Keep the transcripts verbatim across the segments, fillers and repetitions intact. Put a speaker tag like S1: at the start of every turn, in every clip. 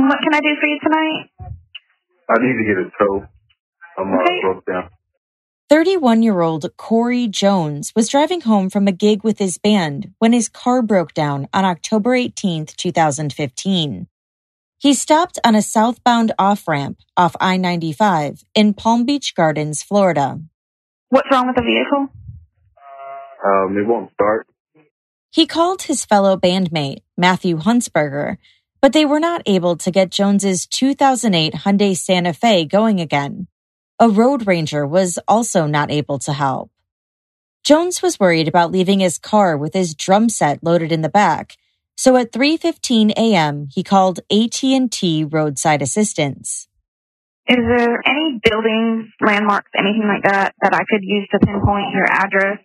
S1: And what can I do for you tonight?
S2: I need to get a tow. I'm uh,
S1: Okay.
S2: broke down.
S3: thirty-one-year-old Corey Jones was driving home from a gig with his band when his car broke down on October eighteenth, twenty fifteen. He stopped on a southbound off-ramp off I ninety-five in Palm Beach Gardens, Florida.
S1: What's wrong with the vehicle?
S2: Um, it won't start.
S3: He called his fellow bandmate, Matthew Huntsberger, but they were not able to get Jones's two thousand eight Hyundai Santa Fe going again. A road ranger was also not able to help. Jones was worried about leaving his car with his drum set loaded in the back, so at three fifteen a.m., he called A T and T Roadside Assistance.
S1: Is there any buildings, landmarks, anything like that that I could use to pinpoint your address?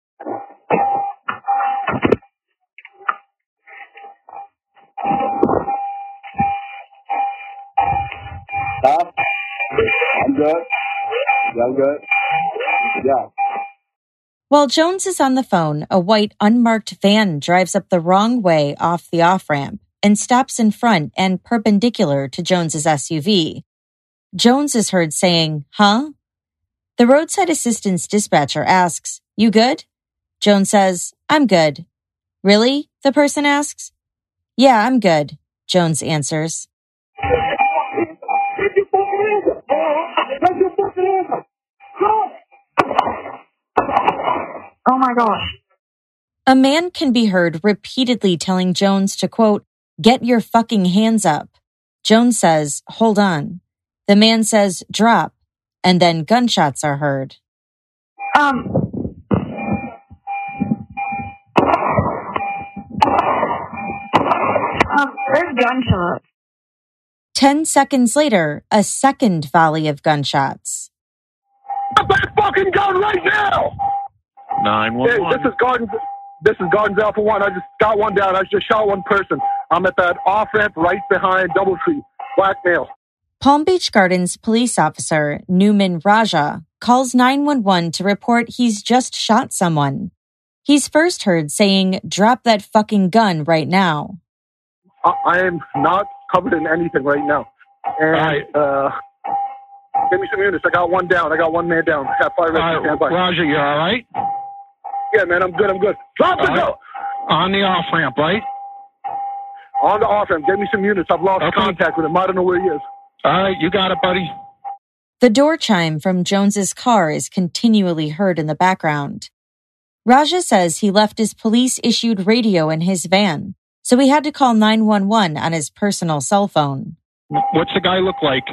S2: Huh? I'm good. Yeah, I'm good. Yeah.
S3: While Jones is on the phone, a white unmarked van drives up the wrong way off the off-ramp and stops in front and perpendicular to Jones's S U V. Jones is heard saying, "Huh?" The roadside assistance dispatcher asks, "You good?" Jones says, "I'm good." "Really?" the person asks. "Yeah, I'm good," Jones answers.
S1: Oh my gosh.
S3: A man can be heard repeatedly telling Jones to, quote, "Get your fucking hands up." Jones says, "Hold on." The man says, "Drop," and then gunshots are heard.
S1: Um. Um, there's gunshots.
S3: Ten seconds later, a second volley of gunshots.
S4: Drop that fucking gun right now!
S5: nine one one.
S4: Hey, this is Gardens. This is Gardens Alpha One. I just got one down. I just shot one person. I'm at that off ramp right behind Doubletree. Black male.
S3: Palm Beach Gardens police officer Newman Raja calls nine one one to report he's just shot someone. He's first heard saying, "Drop that fucking gun right now."
S4: I, I am not covered in anything right now. And
S5: right.
S4: uh, give me some units. I got one down. I got one man down. I have five ready to stand by.
S5: Roger, you all right?
S4: Yeah, man, I'm good. I'm good. Drop the
S5: All
S4: gun
S5: right. On the off ramp, right?
S4: on the off ramp. Get me some units. I've lost
S5: Okay.
S4: contact with him. I don't know where he is.
S5: All right, you got it, buddy.
S3: The door chime from Jones's car is continually heard in the background. Raja says he left his police-issued radio in his van, so he had to call nine one one on his personal cell phone.
S5: What's the guy look like?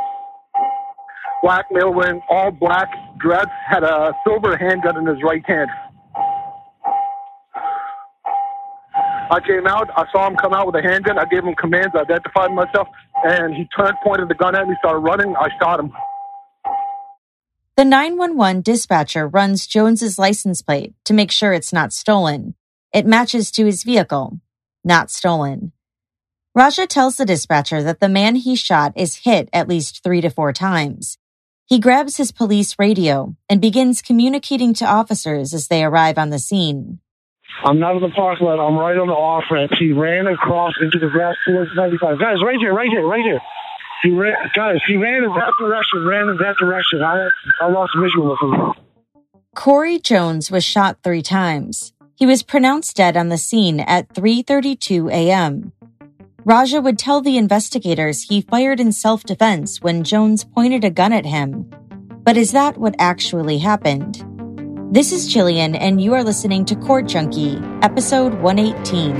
S4: Black male wearing all black dress, had a silver handgun in his right hand. I came out, I saw him come out with a handgun, I gave him commands, I identified myself, and he turned, pointed the gun at me, started running, I shot him.
S3: The nine one one dispatcher runs Jones's license plate to make sure it's not stolen. It matches to his vehicle. Not stolen. Raja tells the dispatcher that the man he shot is hit at least three to four times. He grabs his police radio and begins communicating to officers as they arrive on the scene.
S6: I'm not in the parking lot. I'm right on the off ramp. He ran across into the grass towards ninety-five. Guys, right here, right here, right here. He ran, guys, he ran in that direction, ran in that direction. I, I lost visual of him.
S3: Corey Jones was shot three times. He was pronounced dead on the scene at three thirty-two a.m. Raja would tell the investigators he fired in self-defense when Jones pointed a gun at him. But is that what actually happened? This is Jillian, and you are listening to Court Junkie, episode one eighteen.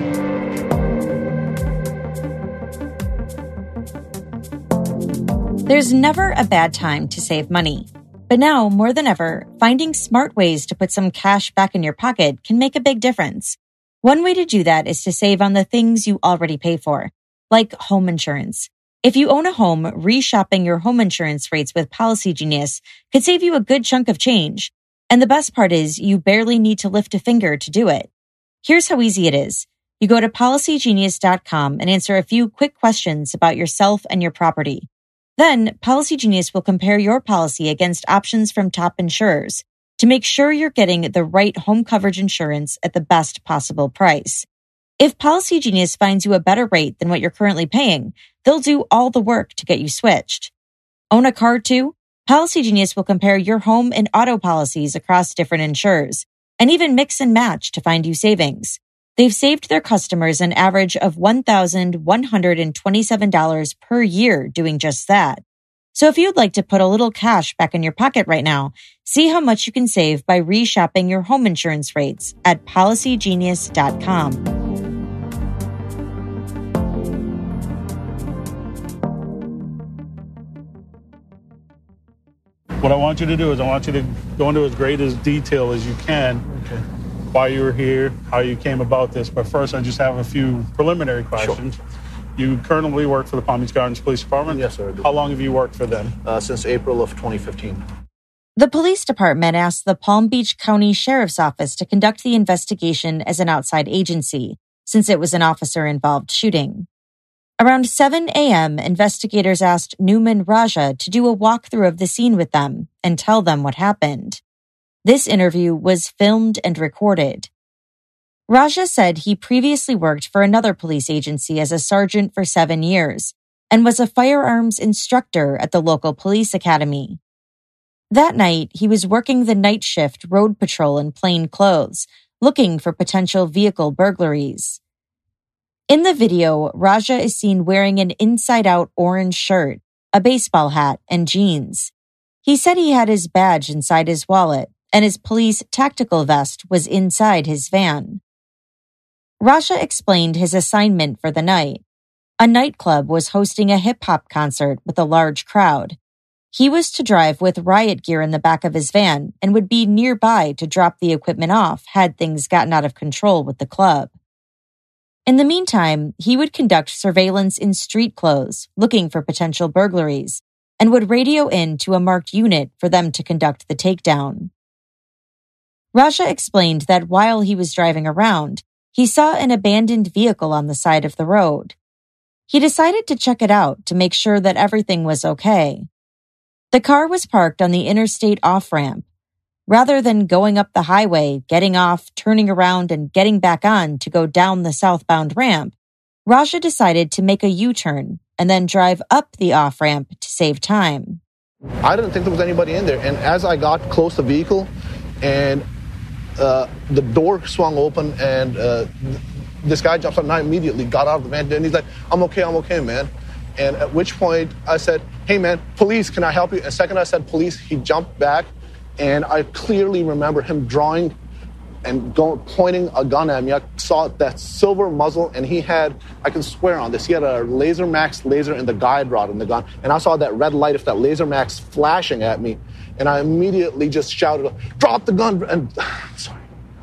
S3: There's never a bad time to save money. But now, more than ever, finding smart ways to put some cash back in your pocket can make a big difference. One way to do that is to save on the things you already pay for, like home insurance. If you own a home, reshopping your home insurance rates with Policy Genius could save you a good chunk of change. And the best part is you barely need to lift a finger to do it. Here's how easy it is. You go to policy genius dot com and answer a few quick questions about yourself and your property. Then, Policy Genius will compare your policy against options from top insurers to make sure you're getting the right home coverage insurance at the best possible price. If Policy Genius finds you a better rate than what you're currently paying, they'll do all the work to get you switched. Own a car too? Policy Genius will compare your home and auto policies across different insurers and even mix and match to find you savings. They've saved their customers an average of one thousand one hundred twenty-seven dollars per year doing just that. So if you'd like to put a little cash back in your pocket right now, see how much you can save by reshopping your home insurance rates at policy genius dot com.
S7: What I want you to do is I want you to go into as great as detail as you can. Okay. Why you were here, how you came about this. But first, I just have a few preliminary questions. Sure. You currently work for the Palm Beach Gardens Police Department?
S8: Yes, sir. I do.
S7: How long have you worked for them?
S8: Uh, since April of twenty fifteen.
S3: The police department asked the Palm Beach County Sheriff's Office to conduct the investigation as an outside agency, since it was an officer-involved shooting. Around seven a.m., investigators asked Newman Raja to do a walkthrough of the scene with them and tell them what happened. This interview was filmed and recorded. Raja said he previously worked for another police agency as a sergeant for seven years and was a firearms instructor at the local police academy. That night, he was working the night shift road patrol in plain clothes, looking for potential vehicle burglaries. In the video, Raja is seen wearing an inside-out orange shirt, a baseball hat, and jeans. He said he had his badge inside his wallet, and his police tactical vest was inside his van. Raja explained his assignment for the night. A nightclub was hosting a hip-hop concert with a large crowd. He was to drive with riot gear in the back of his van and would be nearby to drop the equipment off had things gotten out of control with the club. In the meantime, he would conduct surveillance in street clothes, looking for potential burglaries, and would radio in to a marked unit for them to conduct the takedown. Raja explained that while he was driving around, he saw an abandoned vehicle on the side of the road. He decided to check it out to make sure that everything was okay. The car was parked on the interstate off-ramp. Rather than going up the highway, getting off, turning around, and getting back on to go down the southbound ramp, Raja decided to make a U-turn and then drive up the off-ramp to save time.
S8: I didn't think there was anybody in there, and as I got close to the vehicle, and uh, the door swung open, and uh, this guy jumps up, and I immediately got out of the van, and he's like, I'm okay, I'm okay, man. And at which point I said, hey, man, police, can I help you? And the second I said police, he jumped back, and I clearly remember him drawing and going, pointing a gun at me. I saw that silver muzzle, and he had, I can swear on this, he had a Laser Max laser in the guide rod in the gun, and I saw that red light of that Laser Max flashing at me, and I immediately just shouted, drop the gun, and, sorry.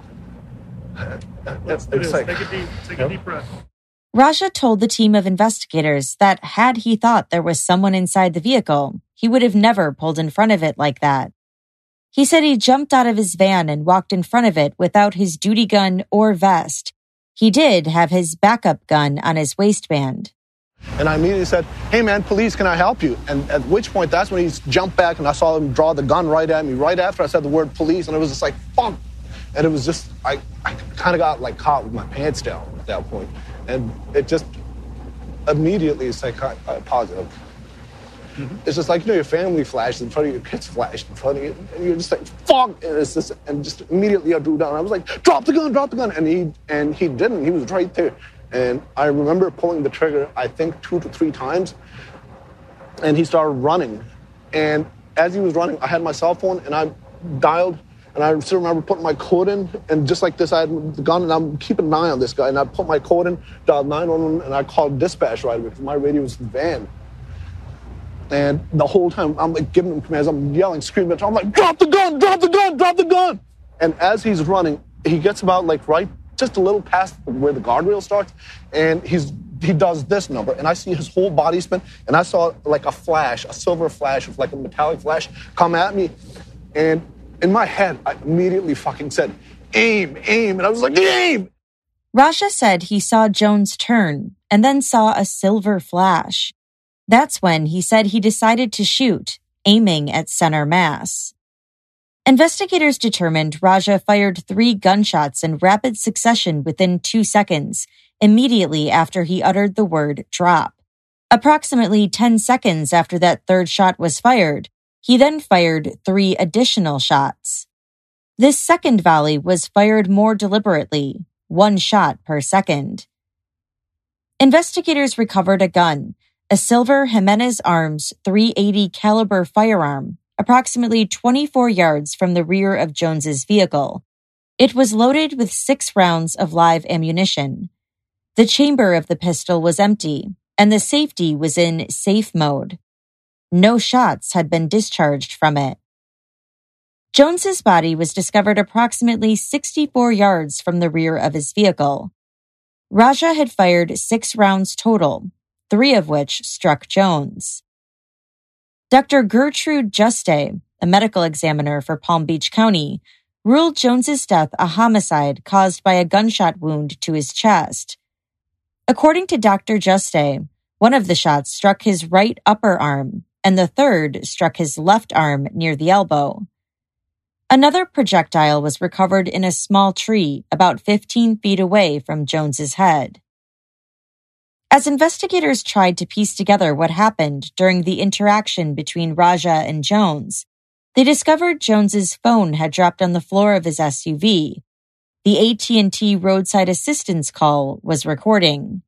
S9: Let's do this. Like, take a deep, take yep. a deep breath.
S3: Raja told the team of investigators that had he thought there was someone inside the vehicle, he would have never pulled in front of it like that. He said he jumped out of his van and walked in front of it without his duty gun or vest. He did have his backup gun on his waistband.
S8: And I immediately said, hey man, police, can I help you? And at which point, that's when he jumped back and I saw him draw the gun right at me, right after I said the word police, and it was just like, fuck. And it was just, I, I kind of got like caught with my pants down at that point. And it just immediately, it's like, I, I positive. Mm-hmm. It's just like, you know, your family flashed in front of you, your kids flashed in front of you, and you're just like, fuck! And it's just, and just immediately I drew down. I was like, drop the gun, drop the gun! And he, and he didn't. He was right there. And I remember pulling the trigger, I think, two to three times, and he started running. And as he was running, I had my cell phone, and I dialed, and I still remember putting my code in, and just like this, I had the gun, and I'm keeping an eye on this guy, and I put my code in, dialed nine one one, and I called dispatch right away, because my radio was in the van. And the whole time, I'm like giving him commands, I'm yelling, screaming at him, I'm like, drop the gun, drop the gun, drop the gun! And as he's running, he gets about like right, just a little past where the guardrail starts, and he's he does this number, and I see his whole body spin, and I saw like a flash, a silver flash with like a metallic flash come at me, and in my head, I immediately fucking said, aim, aim, and I was like, aim!
S3: Raja said he saw Jones turn and then saw a silver flash. That's when he said he decided to shoot, aiming at center mass. Investigators determined Raja fired three gunshots in rapid succession within two seconds, immediately after he uttered the word drop. Approximately ten seconds after that third shot was fired, he then fired three additional shots. This second volley was fired more deliberately, one shot per second. Investigators recovered a gun, a silver Jimenez Arms three eighty caliber firearm, approximately twenty-four yards from the rear of Jones's vehicle. It was loaded with six rounds of live ammunition. The chamber of the pistol was empty, and the safety was in safe mode. No shots had been discharged from it. Jones's body was discovered approximately sixty-four yards from the rear of his vehicle. Raja had fired six rounds total, three of which struck Jones. Doctor Gertrude Juste, a medical examiner for Palm Beach County, ruled Jones's death a homicide caused by a gunshot wound to his chest. According to Doctor Juste, one of the shots struck his right upper arm, and the third struck his left arm near the elbow. Another projectile was recovered in a small tree about fifteen feet away from Jones's head. As investigators tried to piece together what happened during the interaction between Raja and Jones, they discovered Jones's phone had dropped on the floor of his S U V. The A T and T roadside assistance call was recording.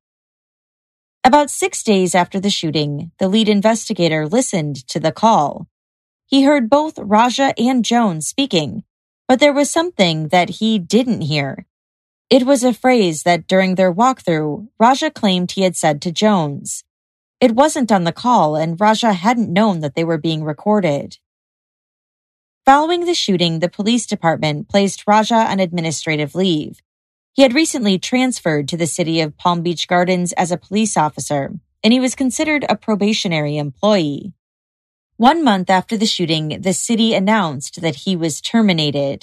S3: About six days after the shooting, the lead investigator listened to the call. He heard both Raja and Jones speaking, but there was something that he didn't hear. It was a phrase that during their walkthrough, Raja claimed he had said to Jones. It wasn't on the call, and Raja hadn't known that they were being recorded. Following the shooting, the police department placed Raja on administrative leave. He had recently transferred to the city of Palm Beach Gardens as a police officer, and he was considered a probationary employee. One month after the shooting, the city announced that he was terminated.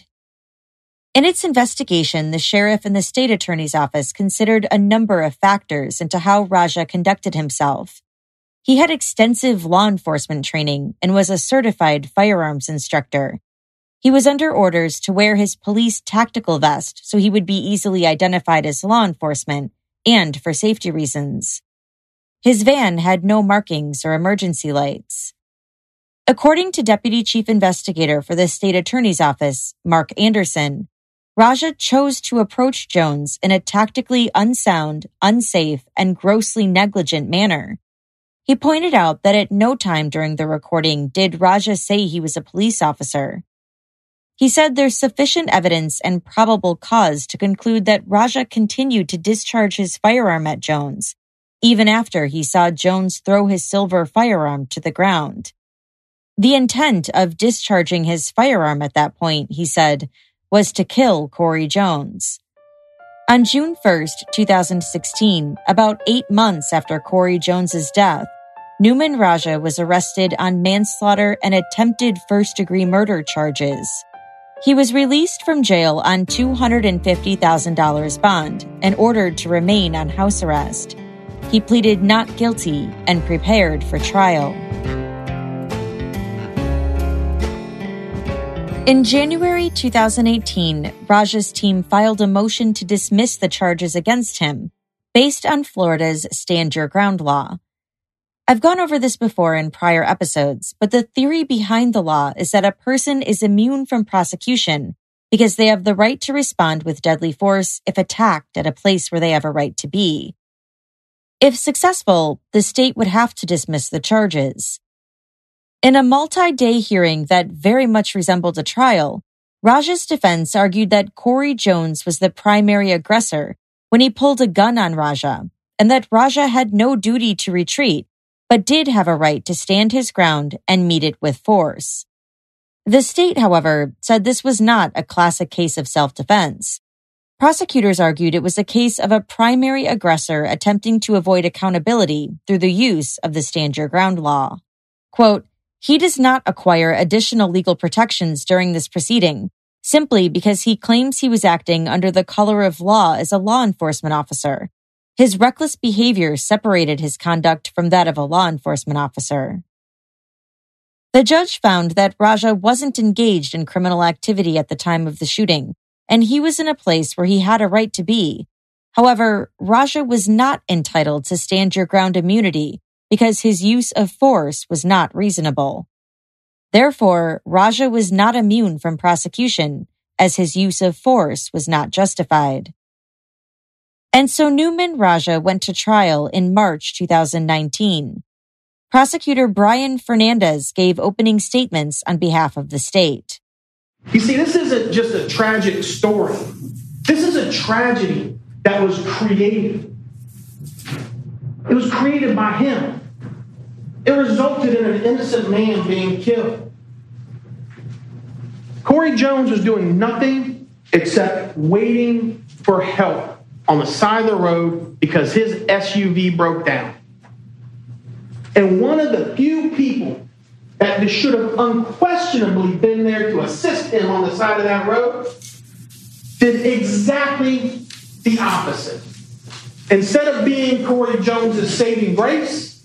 S3: In its investigation, the sheriff and the state attorney's office considered a number of factors into how Raja conducted himself. He had extensive law enforcement training and was a certified firearms instructor. He was under orders to wear his police tactical vest so he would be easily identified as law enforcement and for safety reasons. His van had no markings or emergency lights. According to Deputy Chief Investigator for the State Attorney's Office, Mark Anderson, Raja chose to approach Jones in a tactically unsound, unsafe, and grossly negligent manner. He pointed out that at no time during the recording did Raja say he was a police officer. He said there's sufficient evidence and probable cause to conclude that Raja continued to discharge his firearm at Jones, even after he saw Jones throw his silver firearm to the ground. The intent of discharging his firearm at that point, he said, was to kill Corey Jones. On June first, twenty sixteen, about eight months after Corey Jones's death, Newman Raja was arrested on manslaughter and attempted first-degree murder charges. He was released from jail on two hundred fifty thousand dollars bond and ordered to remain on house arrest. He pleaded not guilty and prepared for trial. In January twenty eighteen, Raja's team filed a motion to dismiss the charges against him, based on Florida's Stand Your Ground law. I've gone over this before in prior episodes, but the theory behind the law is that a person is immune from prosecution because they have the right to respond with deadly force if attacked at a place where they have a right to be. If successful, the state would have to dismiss the charges. In a multi-day hearing that very much resembled a trial, Raja's defense argued that Corey Jones was the primary aggressor when he pulled a gun on Raja, and that Raja had no duty to retreat, but did have a right to stand his ground and meet it with force. The state, however, said this was not a classic case of self-defense. Prosecutors argued it was a case of a primary aggressor attempting to avoid accountability through the use of the Stand Your Ground law. Quote, he does not acquire additional legal protections during this proceeding, simply because he claims he was acting under the color of law as a law enforcement officer. His reckless behavior separated his conduct from that of a law enforcement officer. The judge found that Raja wasn't engaged in criminal activity at the time of the shooting, and he was in a place where he had a right to be. However, Raja was not entitled to stand your ground immunity because his use of force was not reasonable. Therefore, Raja was not immune from prosecution, as his use of force was not justified. And so Newman Raja went to trial in March two thousand nineteen. Prosecutor Brian Fernandez gave opening statements on behalf of the state.
S10: You see, this isn't just a tragic story. This is a tragedy that was created. It was created by him. It resulted in an innocent man being killed. Corey Jones was doing nothing except waiting for help on the side of the road because his S U V broke down. And one of the few people that should have unquestionably been there to assist him on the side of that road did exactly the opposite. Instead of being Corey Jones's saving grace,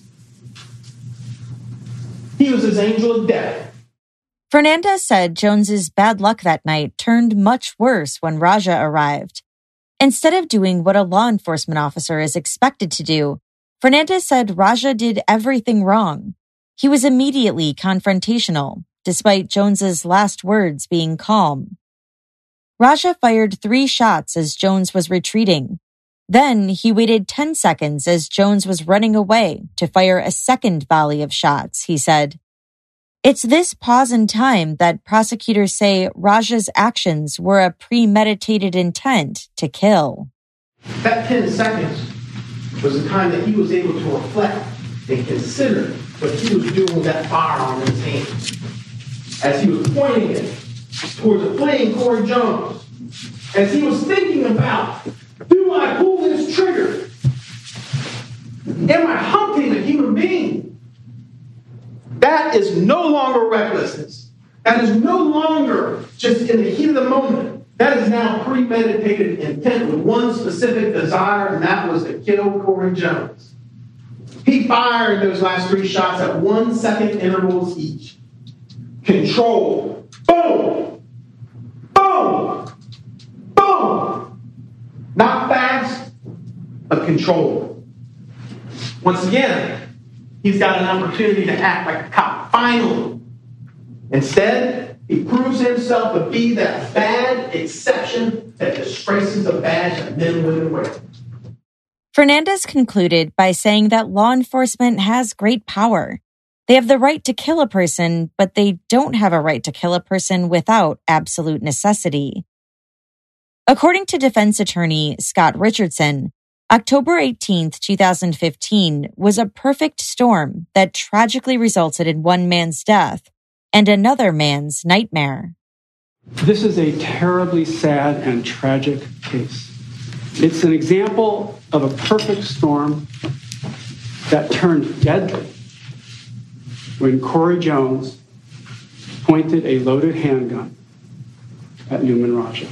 S10: he was his angel of death.
S3: Fernandez said Jones's bad luck that night turned much worse when Raja arrived. Instead of doing what a law enforcement officer is expected to do, Fernandez said Raja did everything wrong. He was immediately confrontational, despite Jones's last words being calm. Raja fired three shots as Jones was retreating. Then he waited ten seconds as Jones was running away to fire a second volley of shots, he said. It's this pause in time that prosecutors say Raja's actions were a premeditated intent to kill.
S10: That ten seconds was the time that he was able to reflect and consider what he was doing with that firearm in his hand. As he was pointing it towards the fleeing Corey Jones, as he was thinking about, do I pull this trigger? Am I hunting a human being? That is no longer recklessness. That is no longer just in the heat of the moment. That is now premeditated intent with one specific desire, and that was to kill Corey Jones. He fired those last three shots at one second intervals each. Control. Boom! Boom! Boom! Not fast, but controlled. Once again, he's got an opportunity to act like a cop, finally. Instead, he proves himself to be that bad exception that disgraces the badge that men and women wear.
S3: Fernandez concluded by saying that law enforcement has great power. They have the right to kill a person, but they don't have a right to kill a person without absolute necessity. According to defense attorney Scott Richardson, October eighteenth, twenty fifteen was a perfect storm that tragically resulted in one man's death and another man's nightmare.
S11: This is a terribly sad and tragic case. It's an example of a perfect storm that turned deadly when Corey Jones pointed a loaded handgun at Newman Raja.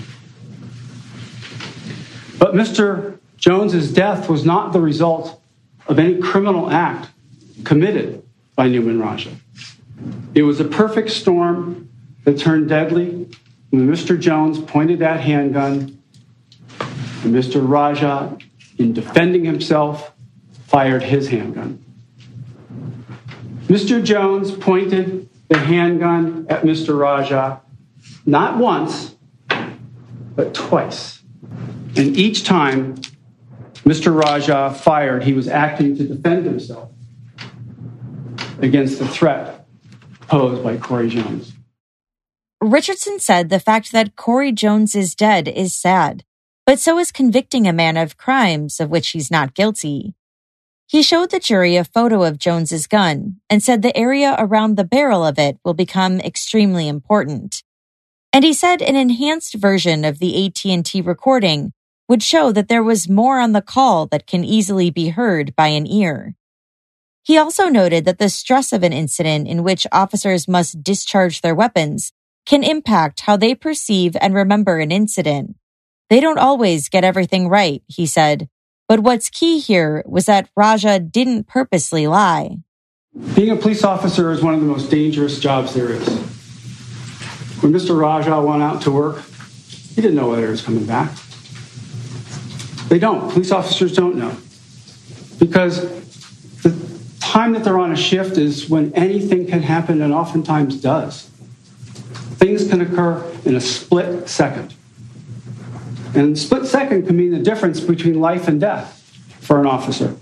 S11: But Mister Jones's death was not the result of any criminal act committed by Newman Raja. It was a perfect storm that turned deadly when Mister Jones pointed that handgun and Mister Raja, in defending himself, fired his handgun. Mister Jones pointed the handgun at Mister Raja not once, but twice. And each time Mister Raja fired, he was acting to defend himself against the threat posed by Corey Jones.
S3: Richardson said the fact that Corey Jones is dead is sad, but so is convicting a man of crimes of which he's not guilty. He showed the jury a photo of Jones's gun and said the area around the barrel of it will become extremely important. And he said an enhanced version of the A T and T recording would show that there was more on the call that can easily be heard by an ear. He also noted that the stress of an incident in which officers must discharge their weapons can impact how they perceive and remember an incident. They don't always get everything right, he said, but what's key here was that Raja didn't purposely lie.
S11: Being a police officer is one of the most dangerous jobs there is. When Mister Raja went out to work, he didn't know whether he was coming back. They don't. Police officers don't know. Because the time that they're on a shift is when anything can happen, and oftentimes does. Things can occur in a split second. And a split second can mean the difference between life and death for an officer.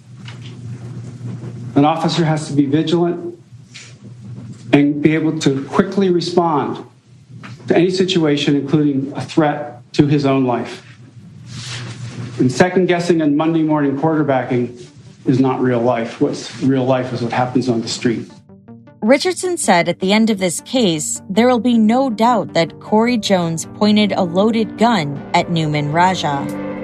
S11: An officer has to be vigilant and be able to quickly respond to any situation, including a threat to his own life. And second guessing and Monday morning quarterbacking is not real life. What's real life is what happens on the street.
S3: Richardson said at the end of this case, there will be no doubt that Corey Jones pointed a loaded gun at Nouman Raja.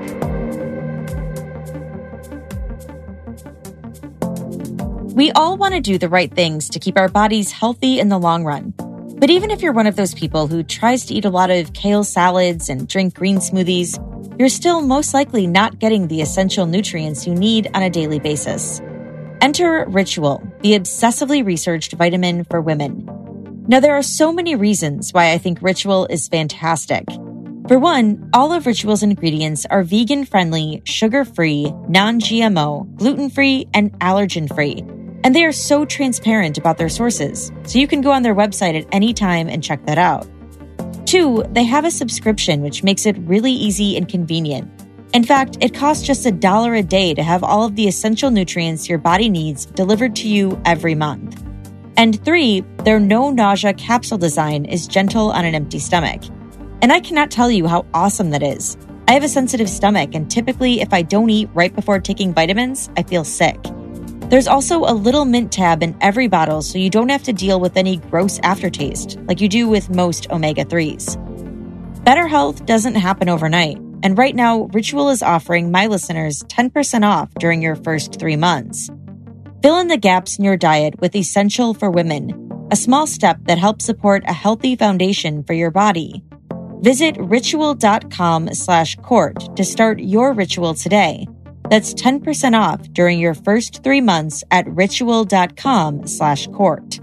S3: We all want to do the right things to keep our bodies healthy in the long run. But even if you're one of those people who tries to eat a lot of kale salads and drink green smoothies, you're still most likely not getting the essential nutrients you need on a daily basis. Enter Ritual, the obsessively researched vitamin for women. Now, there are so many reasons why I think Ritual is fantastic. For one, all of Ritual's ingredients are vegan-friendly, sugar-free, non-G M O, gluten-free, and allergen-free. And they are so transparent about their sources, so you can go on their website at any time and check that out. Two, they have a subscription, which makes it really easy and convenient. In fact, it costs just a dollar a day to have all of the essential nutrients your body needs delivered to you every month. And three, their no-nausea capsule design is gentle on an empty stomach. And I cannot tell you how awesome that is. I have a sensitive stomach, and typically if I don't eat right before taking vitamins, I feel sick. There's also a little mint tab in every bottle, so you don't have to deal with any gross aftertaste like you do with most omega threes. Better health doesn't happen overnight, and right now, Ritual is offering my listeners ten percent off during your first three months. Fill in the gaps in your diet with Essential for Women, a small step that helps support a healthy foundation for your body. Visit ritual.com slash court to start your ritual today. That's ten percent off during your first three months at ritual.com slash court.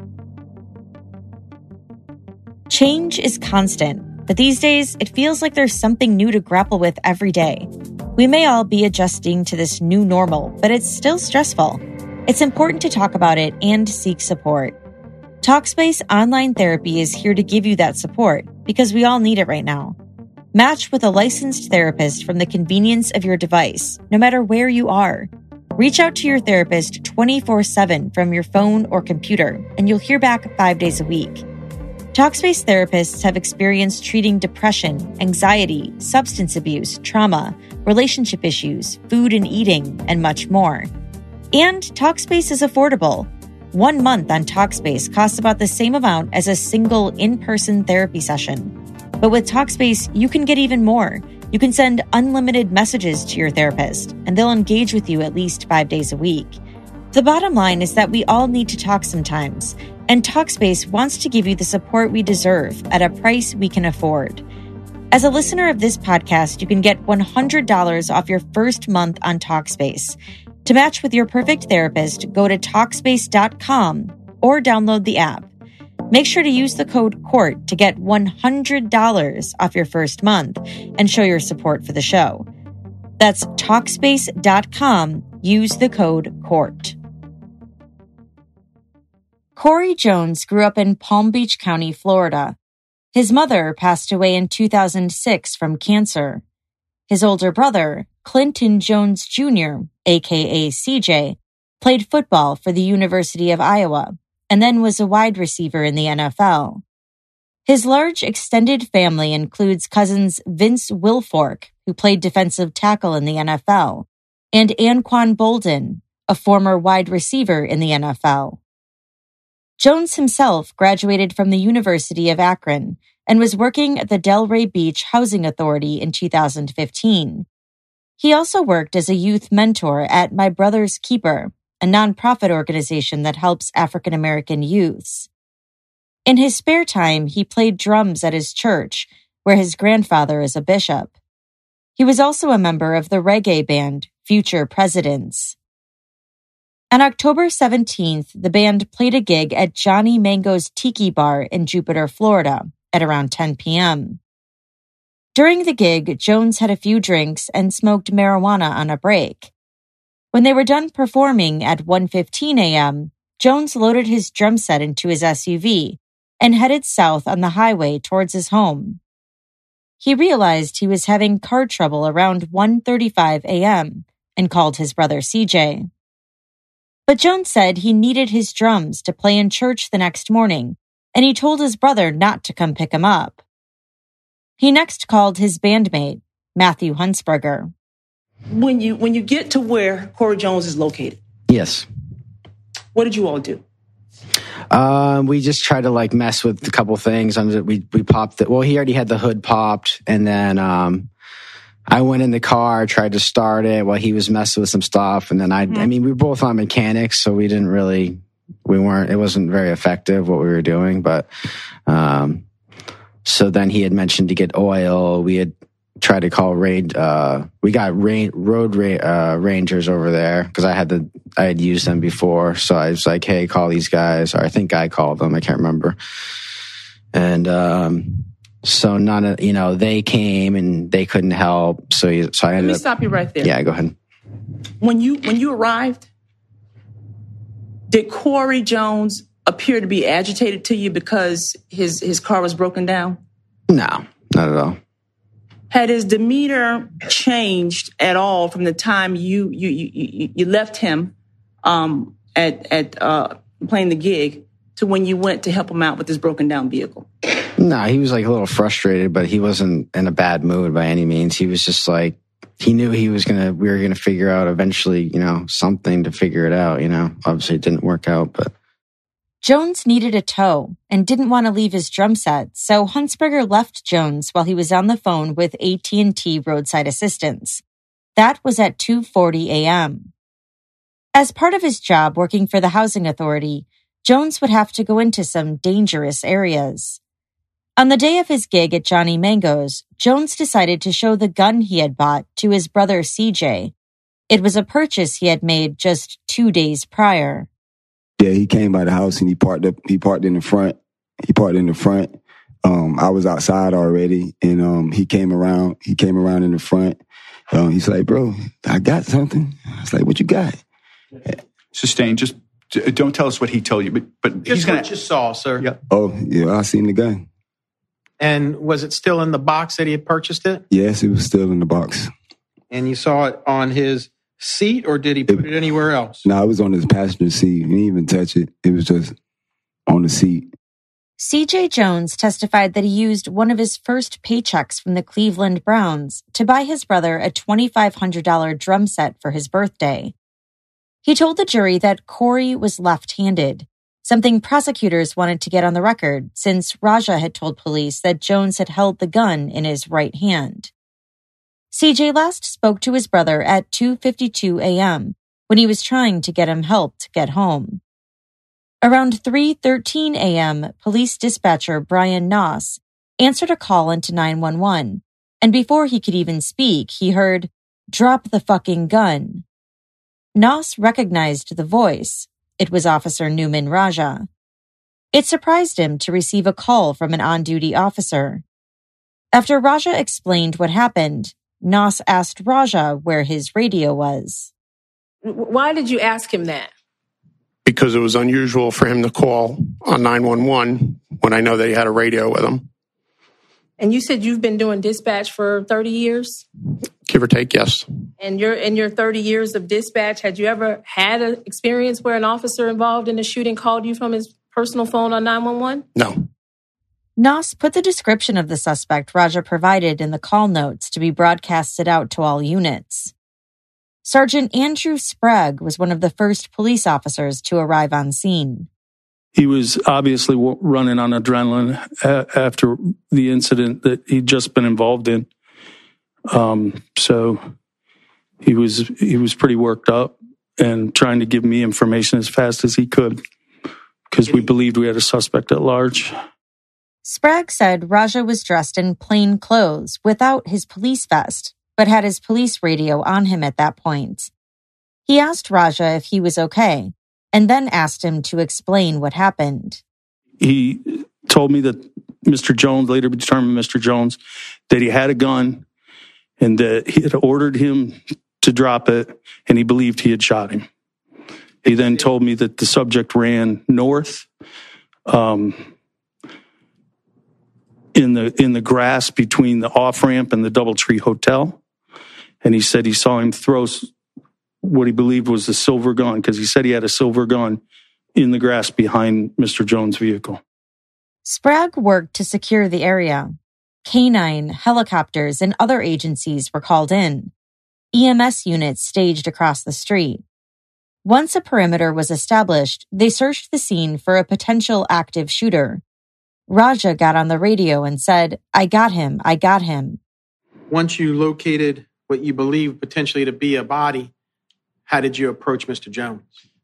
S3: Change is constant, but these days it feels like there's something new to grapple with every day. We may all be adjusting to this new normal, but it's still stressful. It's important to talk about it and seek support. Talkspace Online Therapy is here to give you that support because we all need it right now. Match with a licensed therapist from the convenience of your device, no matter where you are. Reach out to your therapist twenty-four seven from your phone or computer, and you'll hear back five days a week. Talkspace therapists have experience treating depression, anxiety, substance abuse, trauma, relationship issues, food and eating, and much more. And Talkspace is affordable. One month on Talkspace costs about the same amount as a single in-person therapy session. But with Talkspace, you can get even more. You can send unlimited messages to your therapist, and they'll engage with you at least five days a week. The bottom line is that we all need to talk sometimes, and Talkspace wants to give you the support we deserve at a price we can afford. As a listener of this podcast, you can get one hundred dollars off your first month on Talkspace. To match with your perfect therapist, go to Talkspace dot com or download the app. Make sure to use the code COURT to get one hundred dollars off your first month and show your support for the show. That's Talkspace dot com. Use the code COURT. Corey Jones grew up in Palm Beach County, Florida. His mother passed away in two thousand six from cancer. His older brother, Clinton Jones Junior, aka C J, played football for the University of Iowa, and then was a wide receiver in the N F L. His large extended family includes cousins Vince Wilfork, who played defensive tackle in the N F L, and Anquan Boldin, a former wide receiver in the N F L. Jones himself graduated from the University of Akron and was working at the Delray Beach Housing Authority in two thousand fifteen. He also worked as a youth mentor at My Brother's Keeper, a nonprofit organization that helps African American youths. In his spare time, he played drums at his church, where his grandfather is a bishop. He was also a member of the reggae band Future Presidents. On October seventeenth, the band played a gig at Johnny Mango's Tiki Bar in Jupiter, Florida, at around ten p.m. During the gig, Jones had a few drinks and smoked marijuana on a break. When they were done performing at one fifteen a.m., Jones loaded his drum set into his S U V and headed south on the highway towards his home. He realized he was having car trouble around one thirty-five a.m. and called his brother C J. But Jones said he needed his drums to play in church the next morning, and he told his brother not to come pick him up. He next called his bandmate, Matthew Huntsberger.
S12: When you when you get to where Corey Jones is located,
S13: yes.
S12: What did you all do?
S13: Um, we just tried to like mess with a couple things. We we popped it. Well, he already had the hood popped, and then um, I went in the car, tried to start it while he was messing with some stuff, and then I. Mm-hmm. I mean, we were both on mechanics, so we didn't really. We weren't. It wasn't very effective what we were doing, but. Um, So then he had mentioned to get oil. We had tried to call range. Uh, we got rain, road ra- uh, rangers over there because I had the I had used them before. So I was like, "Hey, call these guys." Or I think I called them. I can't remember. And um, so none of you know they came and they couldn't help. So you, so I ended
S12: Let me
S13: up,
S12: stop you right there.
S13: Yeah, go ahead.
S12: When you when you arrived, did Corey Jones appear to be agitated to you because his, his car was broken down?
S13: No, not at all.
S12: Had his demeanor changed at all from the time you you you, you left him um, at at uh, playing the gig to when you went to help him out with his broken down vehicle?
S13: No, he was like a little frustrated, but he wasn't in a bad mood by any means. He was just like, he knew he was gonna we were gonna figure out eventually, you know, something to figure it out. You know, obviously it didn't work out, but.
S3: Jones needed a tow and didn't want to leave his drum set, so Huntsberger left Jones while he was on the phone with A T and T Roadside Assistance. That was at two forty a.m. As part of his job working for the Housing Authority, Jones would have to go into some dangerous areas. On the day of his gig at Johnny Mango's, Jones decided to show the gun he had bought to his brother C J. It was a purchase he had made just two days prior.
S14: Yeah, he came by the house and he parked up. He parked in the front. He parked in the front. Um, I was outside already, and um, he came around. He came around in the front. Um, he's like, "Bro, I got something." I was like, "What you got?"
S15: Sustain. Just don't tell us what he told you, but but
S10: Just
S15: he's gonna.
S10: what you saw, sir.
S15: Yeah.
S14: Oh, yeah, I seen the gun.
S10: And was it still in the box that he had purchased it?
S14: Yes, it was still in the box.
S10: And you saw it on his seat, or did he put it, it anywhere else?
S14: No, it was on his passenger seat. He didn't even touch it. It was just on the seat.
S3: C J Jones testified that he used one of his first paychecks from the Cleveland Browns to buy his brother a twenty-five hundred dollars drum set for his birthday. He told the jury that Corey was left-handed, something prosecutors wanted to get on the record since Raja had told police that Jones had held the gun in his right hand. C J last spoke to his brother at two fifty-two a.m. when he was trying to get him help to get home. Around three thirteen a.m., police dispatcher Brian Noss answered a call into nine one one, and before he could even speak, he heard, "Drop the fucking gun." Noss recognized the voice. It was Officer Newman Raja. It surprised him to receive a call from an on-duty officer. After Raja explained what happened, Noss asked Raja where his radio was.
S16: Why did you ask him that?
S17: Because it was unusual for him to call on nine one one when I know that he had a radio with him.
S16: And you said you've been doing dispatch for thirty years?
S17: Give or take, yes.
S16: And you're, in your thirty years of dispatch, had you ever had an experience where an officer involved in a shooting called you from his personal phone on nine one one?
S17: No.
S3: Noss put the description of the suspect Raja provided in the call notes to be broadcasted out to all units. Sergeant Andrew Sprague was one of the first police officers to arrive on scene.
S18: He was obviously running on adrenaline after the incident that he'd just been involved in. Um, so he was he was pretty worked up and trying to give me information as fast as he could because we believed we had a suspect at large.
S3: Sprague said Raja was dressed in plain clothes without his police vest, but had his police radio on him at that point. He asked Raja if he was okay, and then asked him to explain what happened.
S18: He told me that Mister Jones, later determined Mister Jones, that he had a gun and that he had ordered him to drop it, and he believed he had shot him. He then told me that the subject ran north um, in the in the grass between the off-ramp and the Doubletree Hotel. And he said he saw him throw what he believed was a silver gun, because he said he had a silver gun in the grass behind Mister Jones' vehicle.
S3: Sprague worked to secure the area. Canine, helicopters, and other agencies were called in. E M S units staged across the street. Once a perimeter was established, they searched the scene for a potential active shooter. Raja got on the radio and said, "I got him, I got him."
S10: Once you located what you believe potentially to be a body, how did you approach Mister Jones?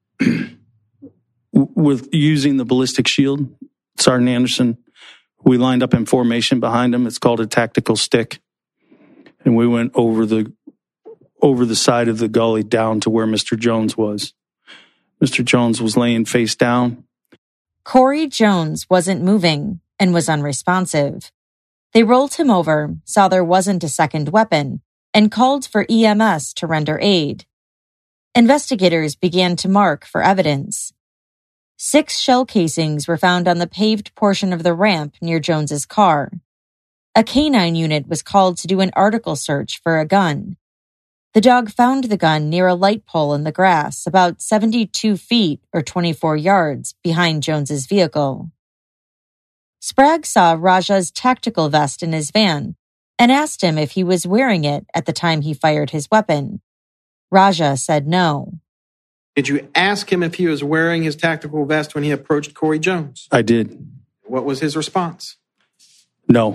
S18: With using the ballistic shield, Sergeant Anderson, we lined up in formation behind him. It's called a tactical stick. And we went over the over the side of the gully down to where Mister Jones was. Mister Jones was laying face down.
S3: Corey Jones wasn't moving and was unresponsive. They rolled him over, saw there wasn't a second weapon, and called for E M S to render aid. Investigators began to mark for evidence. Six shell casings were found on the paved portion of the ramp near Jones's car. A canine unit was called to do an article search for a gun. The dog found the gun near a light pole in the grass, about seventy-two feet or twenty-four yards behind Jones's vehicle. Sprague saw Raja's tactical vest in his van and asked him if he was wearing it at the time he fired his weapon. Raja said no.
S10: Did you ask him if he was wearing his tactical vest when he approached Corey Jones?
S18: I did.
S10: What was his response?
S18: No.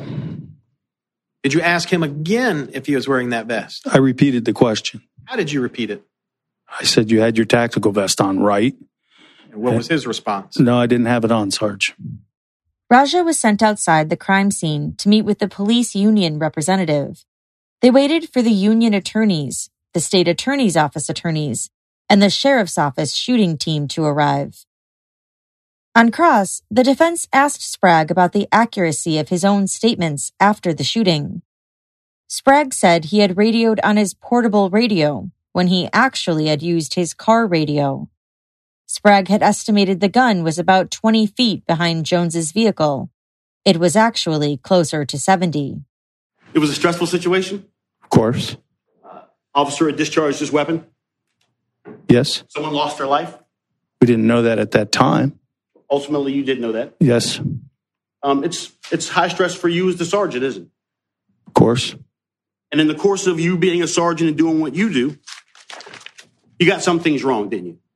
S10: Did you ask him again if he was wearing that vest?
S18: I repeated the question.
S10: How did you repeat it?
S18: I said, "You had your tactical vest on, right?"
S10: And what was his response?
S18: No, I didn't have it on, Sarge.
S3: Raja was sent outside the crime scene to meet with the police union representative. They waited for the union attorneys, the state attorney's office attorneys, and the sheriff's office shooting team to arrive. On cross, the defense asked Sprague about the accuracy of his own statements after the shooting. Sprague said he had radioed on his portable radio when he actually had used his car radio. Sprague had estimated the gun was about twenty feet behind Jones's vehicle. It was actually closer to seventy.
S19: It was a stressful situation?
S18: Of course.
S19: Uh, officer had discharged his weapon?
S18: Yes.
S19: Someone lost their life?
S18: We didn't know that at that time.
S19: Ultimately, you did know that?
S18: Yes.
S19: Um, it's it's high stress for you as the sergeant, isn't it?
S18: Of course.
S19: And in the course of you being a sergeant and doing what you do, you got some things wrong, didn't you?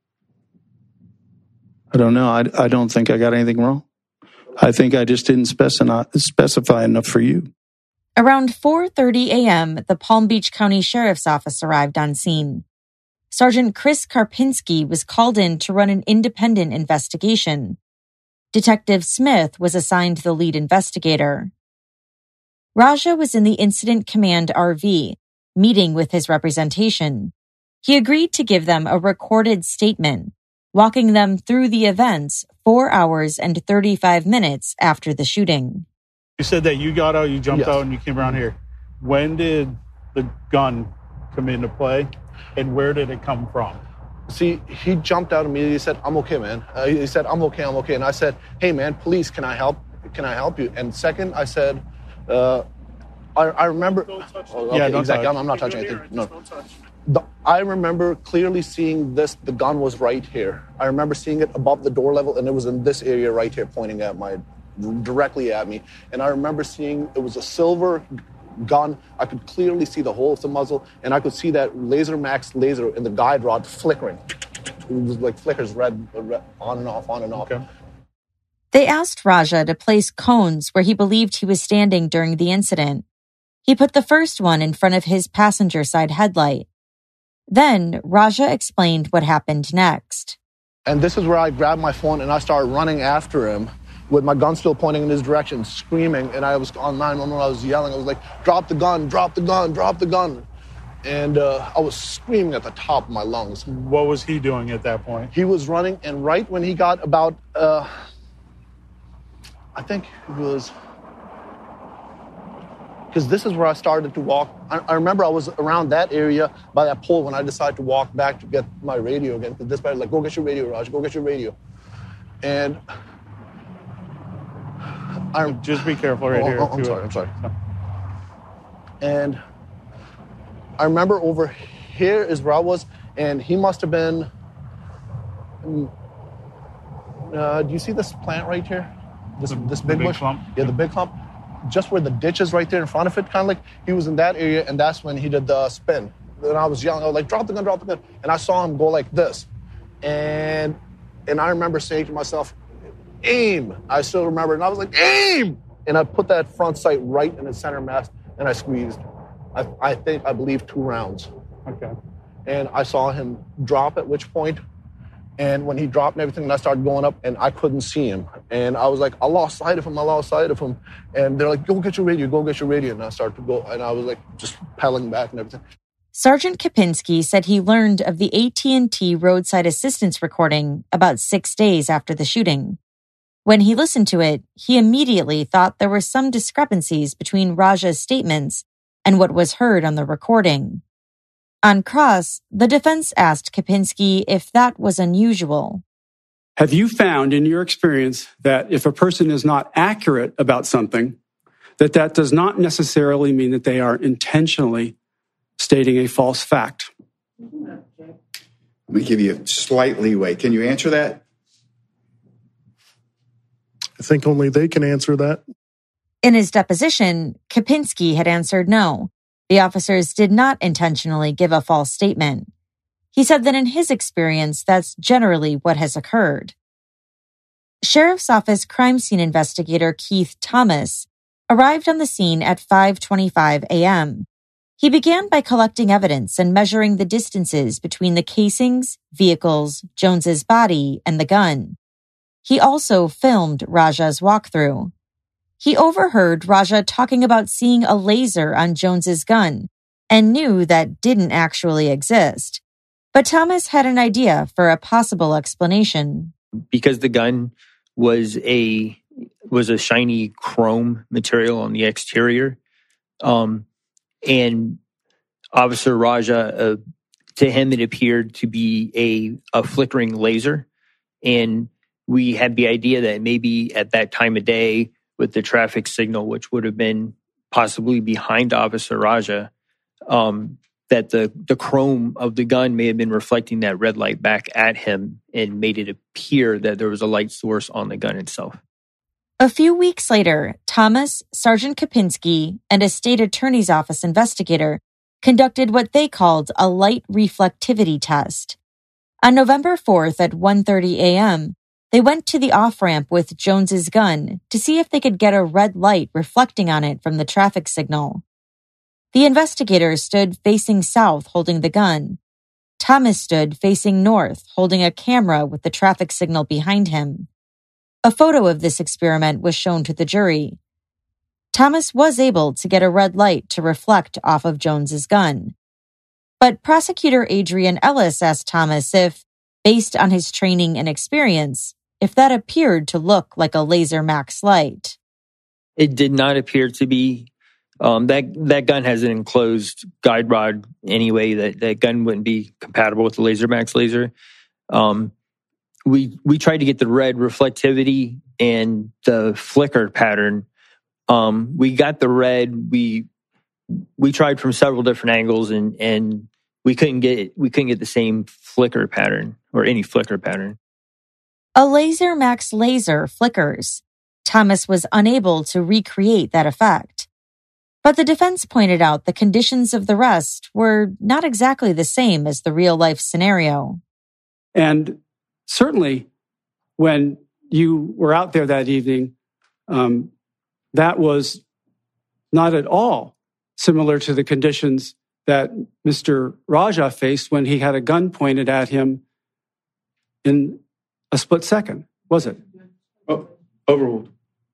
S18: I don't know. I, I don't think I got anything wrong. I think I just didn't specify, specify enough for you.
S3: Around four thirty a.m., the Palm Beach County Sheriff's Office arrived on scene. Sergeant Chris Karpinski was called in to run an independent investigation. Detective Smith was assigned the lead investigator. Raja was in the Incident Command R V, meeting with his representation. He agreed to give them a recorded statement, walking them through the events four hours and thirty-five minutes after the shooting.
S7: You said that you got out, you jumped
S8: Yes.
S7: out, and you came around here. When did the gun come into play, and where did it come from?
S8: See, he jumped out immediately. He said, "I'm okay, man." Uh, he said, "I'm okay, I'm okay." And I said, "Hey, man, police, can I help? Can I help you?" And second, I said, uh, I, I remember.
S7: Don't touch
S8: Oh,
S7: it.
S8: okay,
S7: Yeah, don't
S8: exactly.
S7: touch.
S8: I'm, I'm not touching
S7: Keep it
S8: anything.
S7: here,
S8: No.
S7: just don't touch.
S8: The, I remember clearly seeing this. The gun was right here. I remember seeing it above the door level, and it was in this area right here, pointing at my, directly at me. And I remember seeing it was a silver gun. I could clearly see the hole of the muzzle, and I could see that Laser Max laser in the guide rod flickering. It was like flickers, red, red on and off, on and off.
S7: Okay.
S3: They asked Raja to place cones where he believed he was standing during the incident. He put the first one in front of his passenger side headlight. Then Raja explained what happened next.
S8: And this is where I grabbed my phone and I started running after him with my gun still pointing in his direction, screaming. And I was on nine one one, I was yelling. I was like, "Drop the gun, drop the gun, drop the gun." And uh, I was screaming at the top of my lungs.
S7: What was he doing at that point?
S8: He was running, and right when he got about, uh, I think it was because this is where I started to walk. I, I remember I was around that area by that pole when I decided to walk back to get my radio again. The dispatcher was like, go get your radio, Raj, go get your radio. And I
S7: just be careful right
S8: oh,
S7: here.
S8: Oh, I'm sorry, I'm sorry. And I remember over here is where I was, and he must have been. Uh, do you see this plant right here? This
S7: the,
S8: this big,
S7: big
S8: bush?
S7: Clump?
S8: Yeah, the big clump. Just where the ditch is right there in front of it, kind of like he was in that area, and that's when he did the spin. And I was yelling, I was like, drop the gun, drop the gun. And I saw him go like this. And and I remember saying to myself, aim. I still remember, and I was like, aim! And I put that front sight right in the center mass, and I squeezed. I, I think, I believe, two rounds.
S7: Okay.
S8: And I saw him drop, at which point, and when he dropped and everything, and I started going up, and I couldn't see him. And I was like, I lost sight of him, I lost sight of him. And they're like, go get your radio, go get your radio. And I started to go, and I was like, just pedaling back and everything.
S3: Sergeant Kopinski said he learned of the A T and T roadside assistance recording about six days after the shooting. When he listened to it, he immediately thought there were some discrepancies between Raja's statements and what was heard on the recording. On cross, the defense asked Kopinski if that was unusual.
S11: Have you found in your experience that if a person is not accurate about something, that that does not necessarily mean that they are intentionally stating a false fact?
S15: Let me give you a slight leeway. Can you answer that?
S9: I think only they can answer that.
S3: In his deposition, Kopinski had answered no. The officers did not intentionally give a false statement. He said that in his experience, that's generally what has occurred. Sheriff's Office crime scene investigator Keith Thomas arrived on the scene at five twenty-five a.m. He began by collecting evidence and measuring the distances between the casings, vehicles, Jones's body, and the gun. He also filmed Raja's walkthrough. He overheard Raja talking about seeing a laser on Jones's gun and knew that didn't actually exist. But Thomas had an idea for a possible explanation.
S20: Because the gun was a was a shiny chrome material on the exterior, um, and Officer Raja, uh, to him it appeared to be a a flickering laser, and we had the idea that maybe at that time of day, with the traffic signal, which would have been possibly behind Officer Raja, um, that the, the chrome of the gun may have been reflecting that red light back at him and made it appear that there was a light source on the gun itself.
S3: A few weeks later, Thomas, Sergeant Kopinski, and a state attorney's office investigator conducted what they called a light reflectivity test. On November fourth at one thirty a.m., they went to the off-ramp with Jones's gun to see if they could get a red light reflecting on it from the traffic signal. The investigator stood facing south holding the gun. Thomas stood facing north holding a camera with the traffic signal behind him. A photo of this experiment was shown to the jury. Thomas was able to get a red light to reflect off of Jones's gun. But prosecutor Adrian Ellis asked Thomas if, based on his training and experience, if that appeared to look like a Laser Max light.
S20: It did not appear to be. Um, that that gun has an enclosed guide rod anyway. That, that gun wouldn't be compatible with the Laser Max laser. Um, we we tried to get the red reflectivity and the flicker pattern. Um, we got the red. We we tried from several different angles, and and we couldn't get we couldn't get the same flicker pattern or any flicker pattern.
S3: A Laser Max laser flickers. Thomas was unable to recreate that effect. But the defense pointed out the conditions of the rest were not exactly the same as the real-life scenario.
S11: And certainly, when you were out there that evening, um, that was not at all similar to the conditions that Mister Raja faced when he had a gun pointed at him in a split second, was it?
S15: Oh, overruled.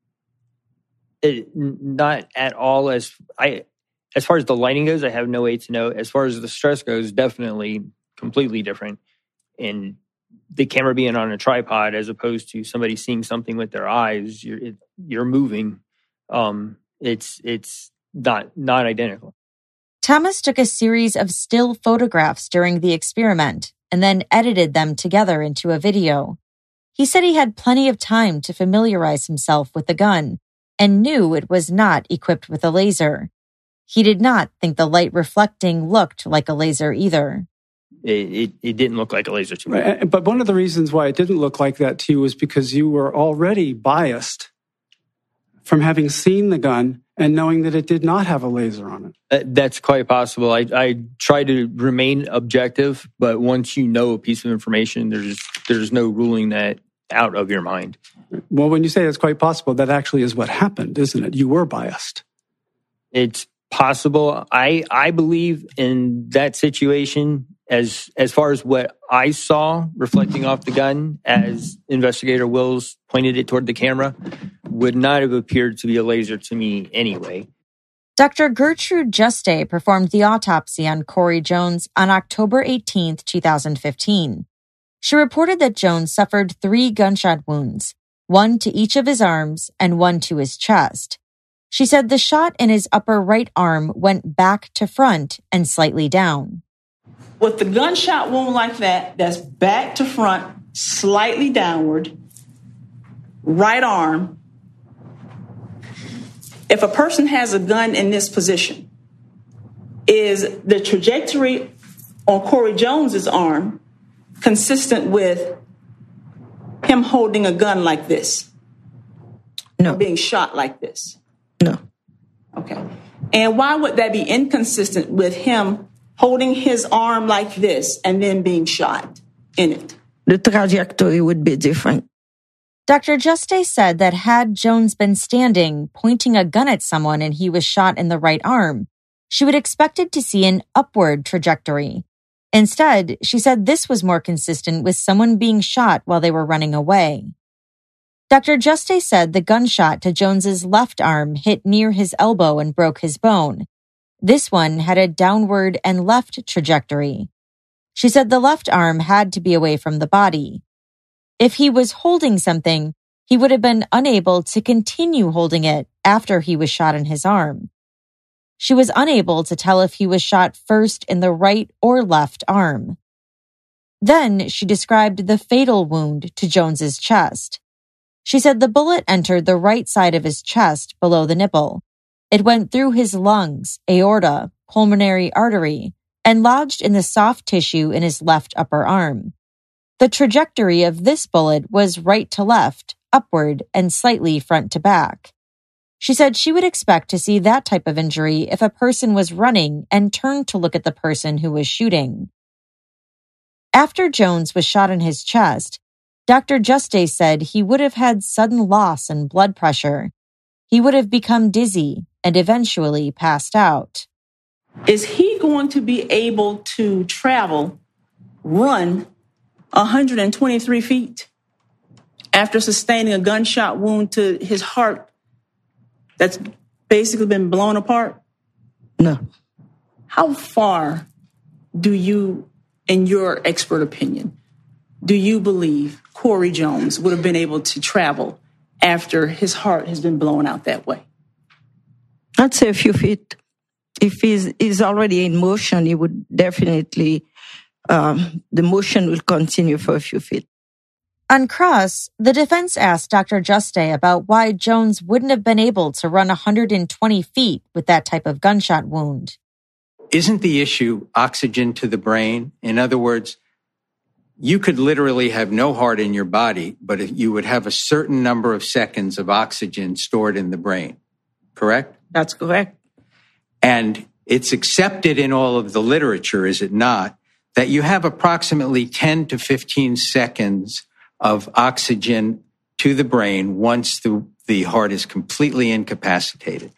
S20: It, not at all. As I, as far as the lighting goes, I have no way to know. As far as the stress goes, definitely completely different. And the camera being on a tripod, as opposed to somebody seeing something with their eyes, you're it, you're moving. Um, it's it's not not identical.
S3: Thomas took a series of still photographs during the experiment and then edited them together into a video. He said he had plenty of time to familiarize himself with the gun and knew it was not equipped with a laser. He did not think the light reflecting looked like a laser either.
S20: It, it, it didn't look like a laser to me.
S11: Right. But one of the reasons why it didn't look like that to you was because you were already biased from having seen the gun and knowing that it did not have a laser on it.
S20: Uh, that's quite possible. I, I try to remain objective, but once you know a piece of information, there's there's no ruling that out of your mind.
S11: Well, when you say it's quite possible, that actually is what happened, isn't it? You were biased.
S20: It's possible. I I believe in that situation, as as far as what I saw reflecting off the gun, as Investigator Wills pointed it toward the camera, would not have appeared to be a laser to me anyway.
S3: Doctor Gertrude Juste performed the autopsy on Corey Jones on October eighteenth, twenty fifteen. She reported that Jones suffered three gunshot wounds, one to each of his arms and one to his chest. She said the shot in his upper right arm went back to front and slightly down.
S12: With the gunshot wound like that, that's back to front, slightly downward, right arm. If a person has a gun in this position, is the trajectory on Corey Jones's arm consistent with him holding a gun like this?
S21: No.
S12: Or being shot like this?
S21: No.
S12: Okay. And why would that be inconsistent with him holding his arm like this and then being shot in it?
S21: The trajectory would be different.
S3: Doctor Juste said that had Jones been standing, pointing a gun at someone and he was shot in the right arm, she would expected to see an upward trajectory. Instead, she said this was more consistent with someone being shot while they were running away. Doctor Juste said the gunshot to Jones's left arm hit near his elbow and broke his bone. This one had a downward and left trajectory. She said the left arm had to be away from the body. If he was holding something, he would have been unable to continue holding it after he was shot in his arm. She was unable to tell if he was shot first in the right or left arm. Then she described the fatal wound to Jones's chest. She said the bullet entered the right side of his chest below the nipple. It went through his lungs, aorta, pulmonary artery, and lodged in the soft tissue in his left upper arm. The trajectory of this bullet was right to left, upward, and slightly front to back. She said she would expect to see that type of injury if a person was running and turned to look at the person who was shooting. After Jones was shot in his chest, Doctor Juste said he would have had sudden loss in blood pressure. He would have become dizzy and eventually passed out.
S12: Is he going to be able to travel, run one hundred twenty-three feet after sustaining a gunshot wound to his heart that's basically been blown apart?
S21: No.
S12: How far do you, in your expert opinion, do you believe Corey Jones would have been able to travel after his heart has been blown out that way?
S21: I'd say a few feet. If he's, he's already in motion, he would definitely, um, the motion will continue for a few feet.
S3: On cross, the defense asked Doctor Juste about why Jones wouldn't have been able to run one hundred twenty feet with that type of gunshot wound.
S22: Isn't the issue oxygen to the brain? In other words, you could literally have no heart in your body, but you would have a certain number of seconds of oxygen stored in the brain, correct?
S21: That's correct.
S22: And it's accepted in all of the literature, is it not, that you have approximately ten to fifteen seconds of oxygen to the brain once the, the heart is completely incapacitated.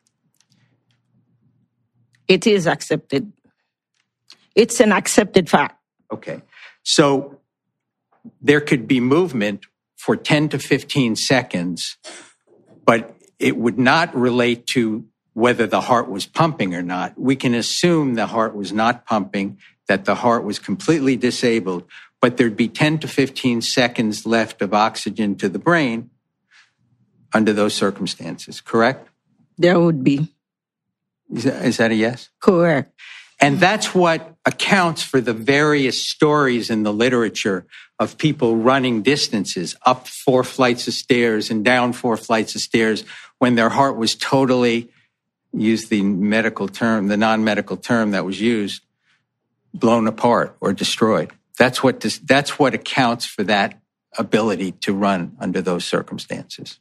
S21: It is accepted. It's an accepted fact.
S22: Okay. So there could be movement for ten to fifteen seconds, but it would not relate to whether the heart was pumping or not. We can assume the heart was not pumping, that the heart was completely disabled, but there'd be ten to fifteen seconds left of oxygen to the brain under those circumstances, correct?
S21: There would be.
S22: Is that, is that a yes?
S21: Correct.
S22: And that's what accounts for the various stories in the literature of people running distances up four flights of stairs and down four flights of stairs when their heart was totally, use the medical term, the non-medical term that was used, blown apart or destroyed. That's what this, that's what accounts for that ability to run under those circumstances.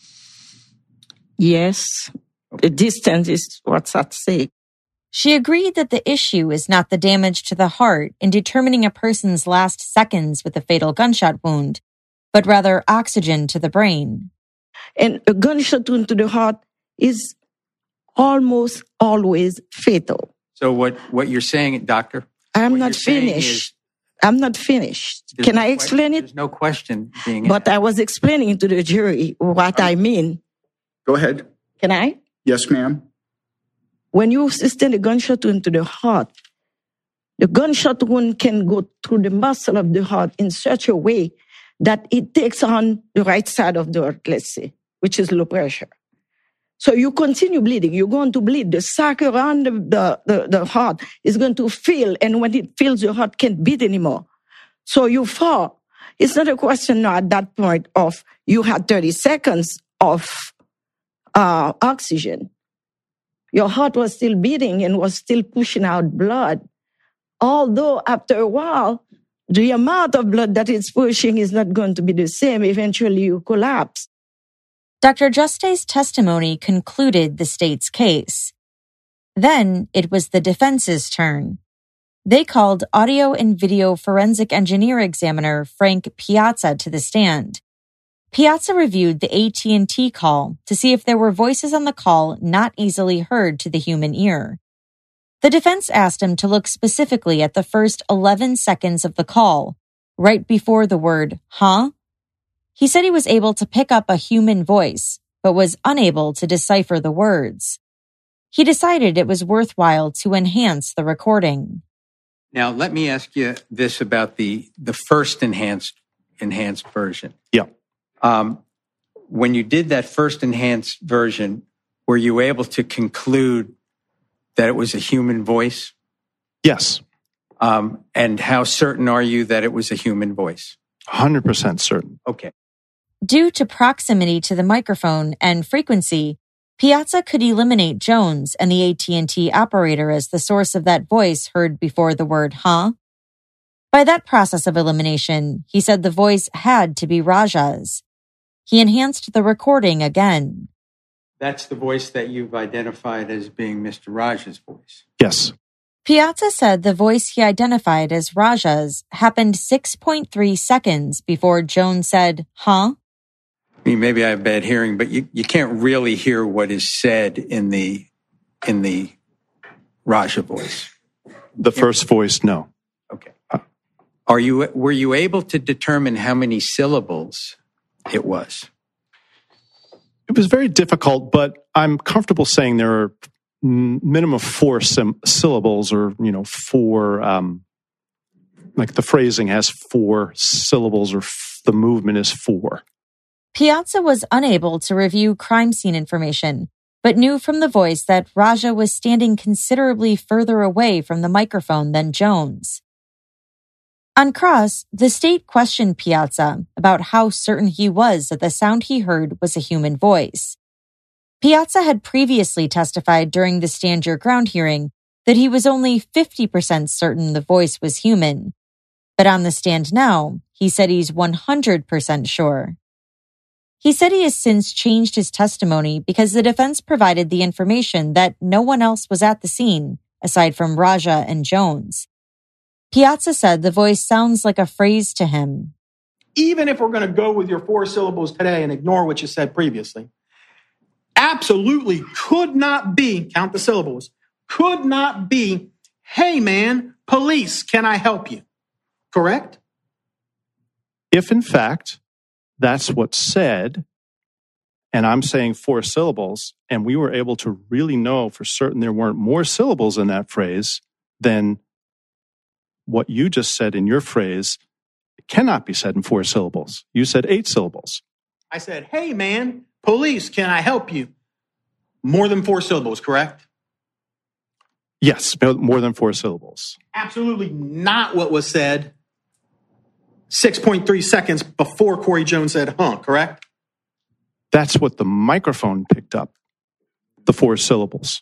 S21: Yes, the distance is what's at stake.
S3: She agreed that the issue is not the damage to the heart in determining a person's last seconds with a fatal gunshot wound, but rather oxygen to the brain.
S21: And a gunshot wound to the heart is almost always fatal.
S22: So what, what you're saying, doctor?
S21: I'm not finished. I'm not finished. Can I explain it?
S22: There's no question being
S21: But I was explaining to the jury what I mean.
S15: Go ahead.
S21: Can I?
S15: Yes, ma'am.
S21: When you sustain a gunshot wound to the heart, the gunshot wound can go through the muscle of the heart in such a way that it takes on the right side of the heart, let's say, which is low pressure. So you continue bleeding. You're going to bleed. The sac around the, the, the, the heart is going to fill, and when it fills, your heart can't beat anymore. So you fall. It's not a question now at that point of you had thirty seconds of uh, oxygen. Your heart was still beating and was still pushing out blood. Although after a while, the amount of blood that it's pushing is not going to be the same. Eventually you collapse.
S3: Doctor Juste's testimony concluded the state's case. Then it was the defense's turn. They called audio and video forensic engineer examiner Frank Piazza to the stand. Piazza reviewed the A T and T call to see if there were voices on the call not easily heard to the human ear. The defense asked him to look specifically at the first eleven seconds of the call, right before the word, huh? He said he was able to pick up a human voice, but was unable to decipher the words. He decided it was worthwhile to enhance the recording.
S22: Now, let me ask you this about the, the first enhanced enhanced version.
S17: Yeah.
S22: Um, when you did that first enhanced version, were you able to conclude that it was a human voice?
S17: Yes.
S22: Um, and how certain are you that it was a human voice?
S17: one hundred percent certain.
S22: Okay.
S3: Due to proximity to the microphone and frequency, Piazza could eliminate Jones and the A T and T operator as the source of that voice heard before the word huh. By that process of elimination, he said the voice had to be Raja's. He enhanced the recording again.
S22: That's the voice that you've identified as being Mister Raja's voice.
S17: Yes.
S3: Piazza said the voice he identified as Raja's happened six point three seconds before Jones said, huh?
S22: I mean, maybe I have bad hearing, but you, you can't really hear what is said in the in the Raja voice.
S17: The first voice, no.
S22: Okay. Are you were you able to determine how many syllables it was?
S17: It was very difficult, but I'm comfortable saying there are minimum of four sim- syllables, or you know, four. Um, like the phrasing has four syllables, or f- the movement is four.
S3: Piazza was unable to review crime scene information, but knew from the voice that Raja was standing considerably further away from the microphone than Jones. On cross, the state questioned Piazza about how certain he was that the sound he heard was a human voice. Piazza had previously testified during the Stand Your Ground hearing that he was only fifty percent certain the voice was human. But on the stand now, he said he's one hundred percent sure. He said he has since changed his testimony because the defense provided the information that no one else was at the scene, aside from Raja and Jones. Piazza said the voice sounds like a phrase to him.
S10: Even if we're going to go with your four syllables today and ignore what you said previously, absolutely could not be, count the syllables, could not be, hey man, police, can I help you? Correct?
S17: If in fact that's what's said, and I'm saying four syllables, and we were able to really know for certain there weren't more syllables in that phrase than what you just said in your phrase, it cannot be said in four syllables. You said eight syllables.
S10: I said, hey man, police, can I help you? More than four syllables, correct?
S17: Yes, more than four syllables.
S10: Absolutely not what was said six point three seconds before Corey Jones said, huh, correct?
S17: That's what the microphone picked up, the four syllables.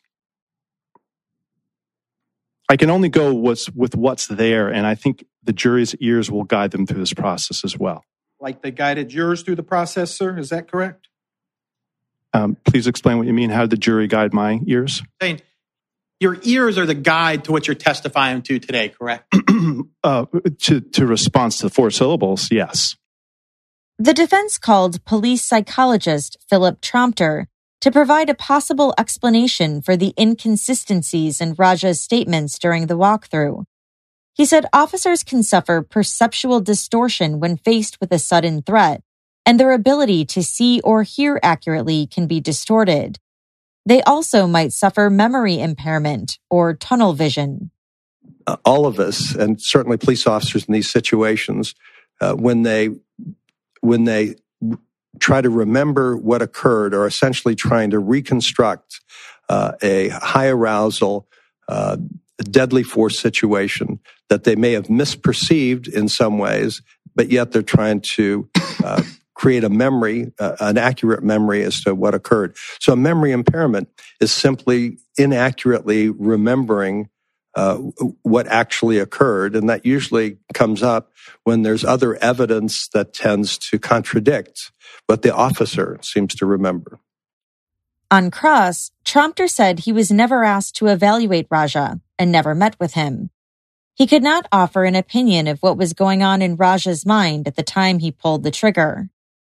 S17: I can only go what's, with what's there, and I think the jury's ears will guide them through this process as well.
S10: Like they guided jurors through the process, sir? Is that correct?
S17: Um, please explain what you mean. How did the jury guide my ears?
S10: Saying your ears are the guide to what you're testifying to today, correct?
S17: uh, to, to response to the four syllables, yes.
S3: The defense called police psychologist Philip Trompter to provide a possible explanation for the inconsistencies in Raja's statements during the walkthrough. He said officers can suffer perceptual distortion when faced with a sudden threat, and their ability to see or hear accurately can be distorted. They also might suffer memory impairment or tunnel vision.
S1: Uh, all of us, and certainly police officers in these situations, uh, when they when they try to remember what occurred, are essentially trying to reconstruct uh, a high arousal, uh, deadly force situation that they may have misperceived in some ways, but yet they're trying to uh, create a memory, uh, an accurate memory as to what occurred. So memory impairment is simply inaccurately remembering uh, what actually occurred, and that usually comes up when there's other evidence that tends to contradict what the officer seems to remember.
S3: On cross, Trompter said he was never asked to evaluate Raja and never met with him. He could not offer an opinion of what was going on in Raja's mind at the time he pulled the trigger.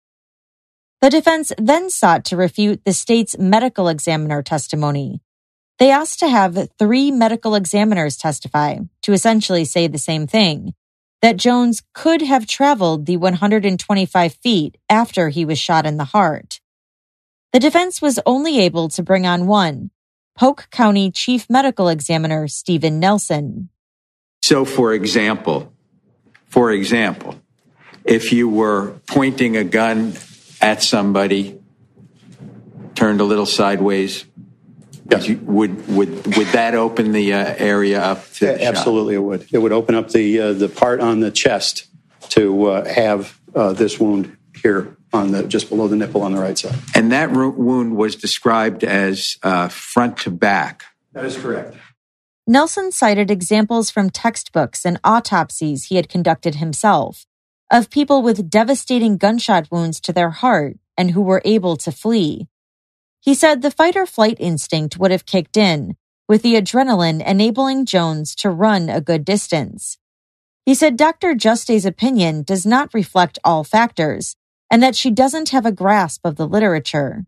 S3: The defense then sought to refute the state's medical examiner testimony. They asked to have three medical examiners testify to essentially say the same thing, that Jones could have traveled the one hundred twenty-five feet after he was shot in the heart. The defense was only able to bring on one, Polk County Chief Medical Examiner Stephen Nelson.
S22: So, for example, for example, if you were pointing a gun at somebody, turned a little sideways, would, you, would would would that open the uh, area up to the
S2: Absolutely,
S22: shot?
S2: It would. It would open up the uh, the part on the chest to uh, have uh, this wound here on the just below the nipple on the right side.
S22: And that ro- wound was described as uh, front to back.
S2: That is correct.
S3: Nelson cited examples from textbooks and autopsies he had conducted himself of people with devastating gunshot wounds to their heart and who were able to flee. He said the fight-or-flight instinct would have kicked in, with the adrenaline enabling Jones to run a good distance. He said Doctor Justay's opinion does not reflect all factors, and that she doesn't have a grasp of the literature.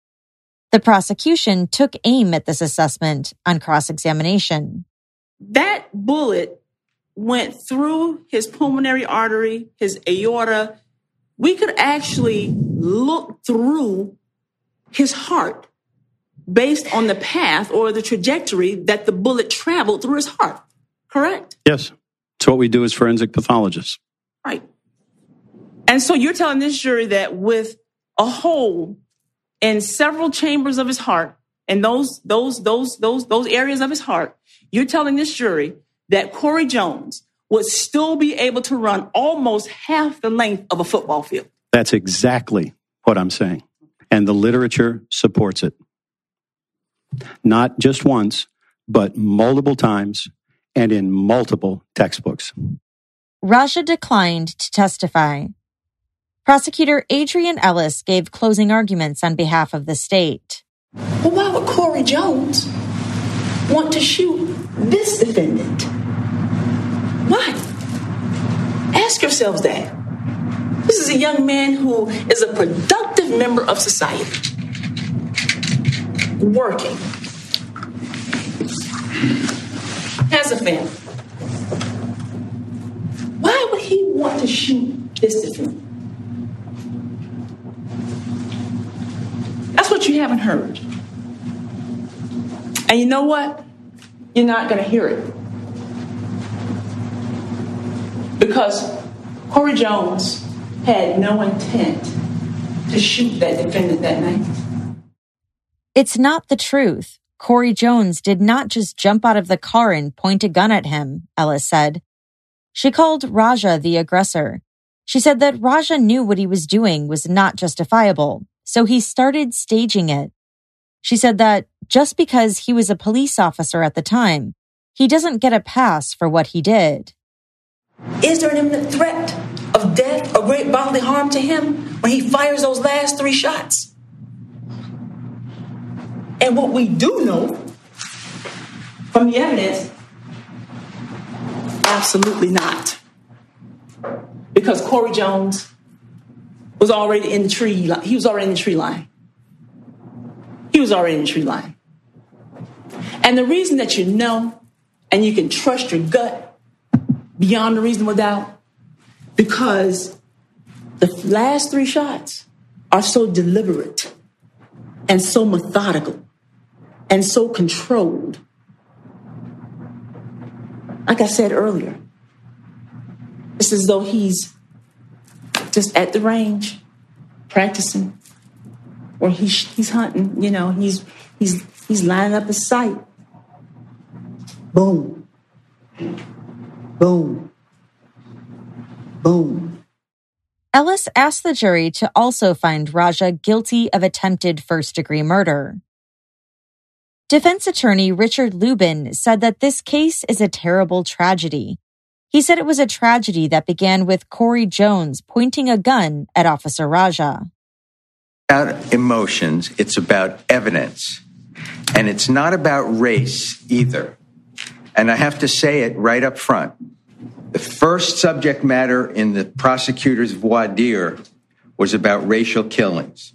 S3: The prosecution took aim at this assessment on cross-examination.
S12: That bullet went through his pulmonary artery, his aorta. We could actually look through his heart based on the path or the trajectory that the bullet traveled through his heart, correct?
S2: Yes. It's what we do as forensic pathologists.
S12: Right. And so you're telling this jury that with a hole in several chambers of his heart, and those those those those those areas of his heart, you're telling this jury that Corey Jones would still be able to run almost half the length of a football field.
S2: That's exactly what I'm saying. And the literature supports it. Not just once, but multiple times and in multiple textbooks.
S3: Raja declined to testify. Prosecutor Adrian Ellis gave closing arguments on behalf of the state.
S12: Well, why would Corey Jones want to shoot this defendant? Why? Ask yourselves that. This is a young man who is a productive member of society, working, has a family. Why would he want to shoot this defendant? That's what you haven't heard. And you know what? You're not going to hear it. Because Corey Jones had no intent to shoot that defendant that night.
S3: It's not the truth. Corey Jones did not just jump out of the car and point a gun at him, Ellis said. She called Raja the aggressor. She said that Raja knew what he was doing was not justifiable, so he started staging it. She said that just because he was a police officer at the time, he doesn't get a pass for what he did.
S12: Is there an imminent threat of death or great bodily harm to him when he fires those last three shots? And what we do know from the evidence, absolutely not. Because Corey Jones was already in the tree. He was already in the tree line. He was already in the tree line. And the reason that you know and you can trust your gut beyond a reasonable doubt, because the last three shots are so deliberate and so methodical and so controlled. Like I said earlier, it's as though he's just at the range practicing, or he's he's hunting. You know, he's he's he's lining up his sight. Boom, boom, boom.
S3: Ellis asked the jury to also find Raja guilty of attempted first-degree murder. Defense attorney Richard Lubin said that this case is a terrible tragedy. He said it was a tragedy that began with Corey Jones pointing a gun at Officer Raja.
S4: About emotions, it's about evidence. And it's not about race either. And I have to say it right up front. The first subject matter in the prosecutor's voir dire was about racial killings.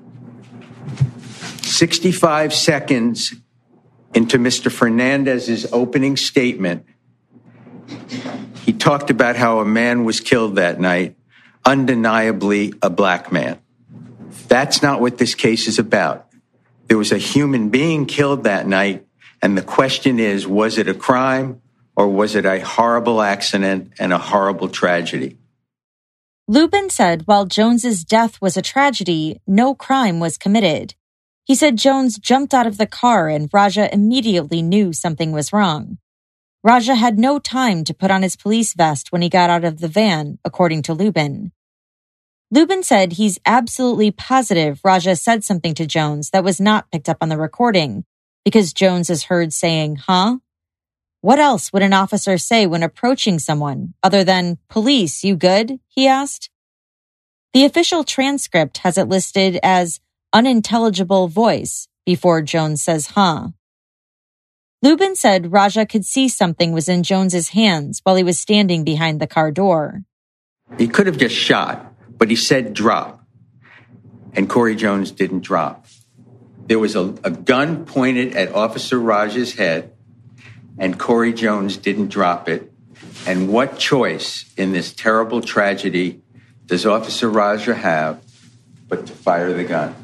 S4: sixty-five seconds into Mister Fernandez's opening statement, he talked about how a man was killed that night, undeniably a black man. That's not what this case is about. There was a human being killed that night, and the question is, was it a crime or was it a horrible accident and a horrible tragedy?
S3: Lubin said while Jones's death was a tragedy, no crime was committed. He said Jones jumped out of the car and Raja immediately knew something was wrong. Raja had no time to put on his police vest when he got out of the van, according to Lubin. Lubin said he's absolutely positive Raja said something to Jones that was not picked up on the recording, because Jones is heard saying, huh? What else would an officer say when approaching someone other than, police, you good? He asked. The official transcript has it listed as unintelligible voice before Jones says, huh. Lubin said Raja could see something was in Jones's hands while he was standing behind the car door.
S4: He could have just shot, but he said drop. And Corey Jones didn't drop. There was a, a gun pointed at Officer Raja's head, and Corey Jones didn't drop it. And what choice in this terrible tragedy does Officer Raja have but to fire the gun?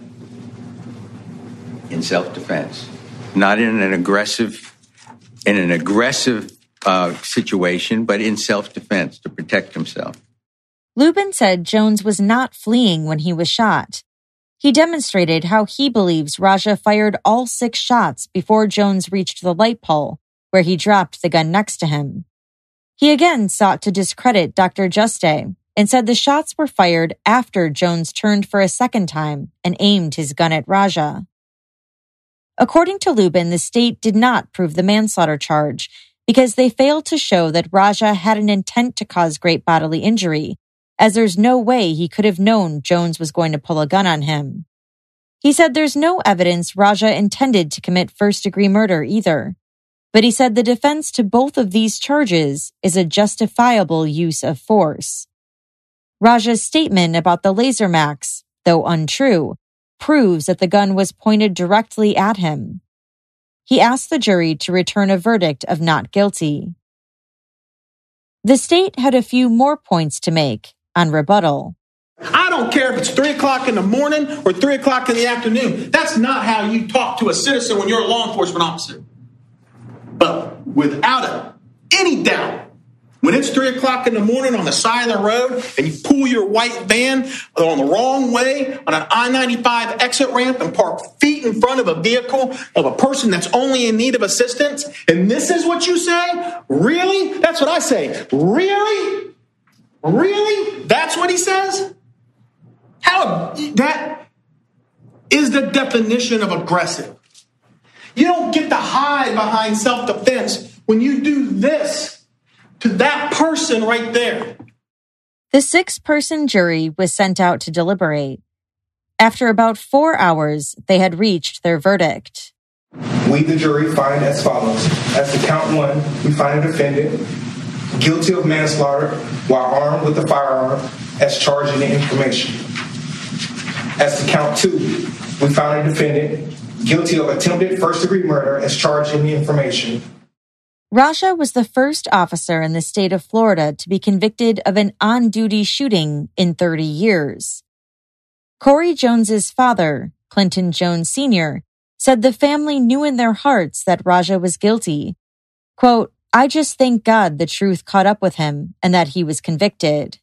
S4: In self-defense, not in an aggressive, in an aggressive uh, situation, but in self-defense to protect himself.
S3: Lubin said Jones was not fleeing when he was shot. He demonstrated how he believes Raja fired all six shots before Jones reached the light pole, where he dropped the gun next to him. He again sought to discredit Doctor Juste and said the shots were fired after Jones turned for a second time and aimed his gun at Raja. According to Lubin, the state did not prove the manslaughter charge because they failed to show that Raja had an intent to cause great bodily injury, as there's no way he could have known Jones was going to pull a gun on him. He said there's no evidence Raja intended to commit first-degree murder either, but he said the defense to both of these charges is a justifiable use of force. Raja's statement about the laser max, though untrue, proves that the gun was pointed directly at him. He asked the jury to return a verdict of not guilty. The state had a few more points to make on rebuttal.
S10: I don't care if it's three o'clock in the morning or three o'clock in the afternoon. That's not how you talk to a citizen when you're a law enforcement officer. But without a, any doubt, When it's three o'clock in the morning on the side of the road and you pull your white van on the wrong way on an I ninety-five exit ramp and park feet in front of a vehicle of a person that's only in need of assistance, and this is what you say? Really? That's what I say. Really? Really? That's what he says? How? That is the definition of aggressive. You don't get to hide behind self-defense when you do this to that person right there.
S3: The six-person jury was sent out to deliberate. After about four hours, they had reached their verdict.
S5: We, the jury, find as follows. As to count one, we find a defendant guilty of manslaughter while armed with a firearm as charged in the information. As to count two, we found a defendant guilty of attempted first-degree murder as charged in the information.
S3: Raja was the first officer in the state of Florida to be convicted of an on-duty shooting in thirty years. Corey Jones's father, Clinton Jones Senior, said the family knew in their hearts that Raja was guilty. Quote, "I just thank God the truth caught up with him and that he was convicted."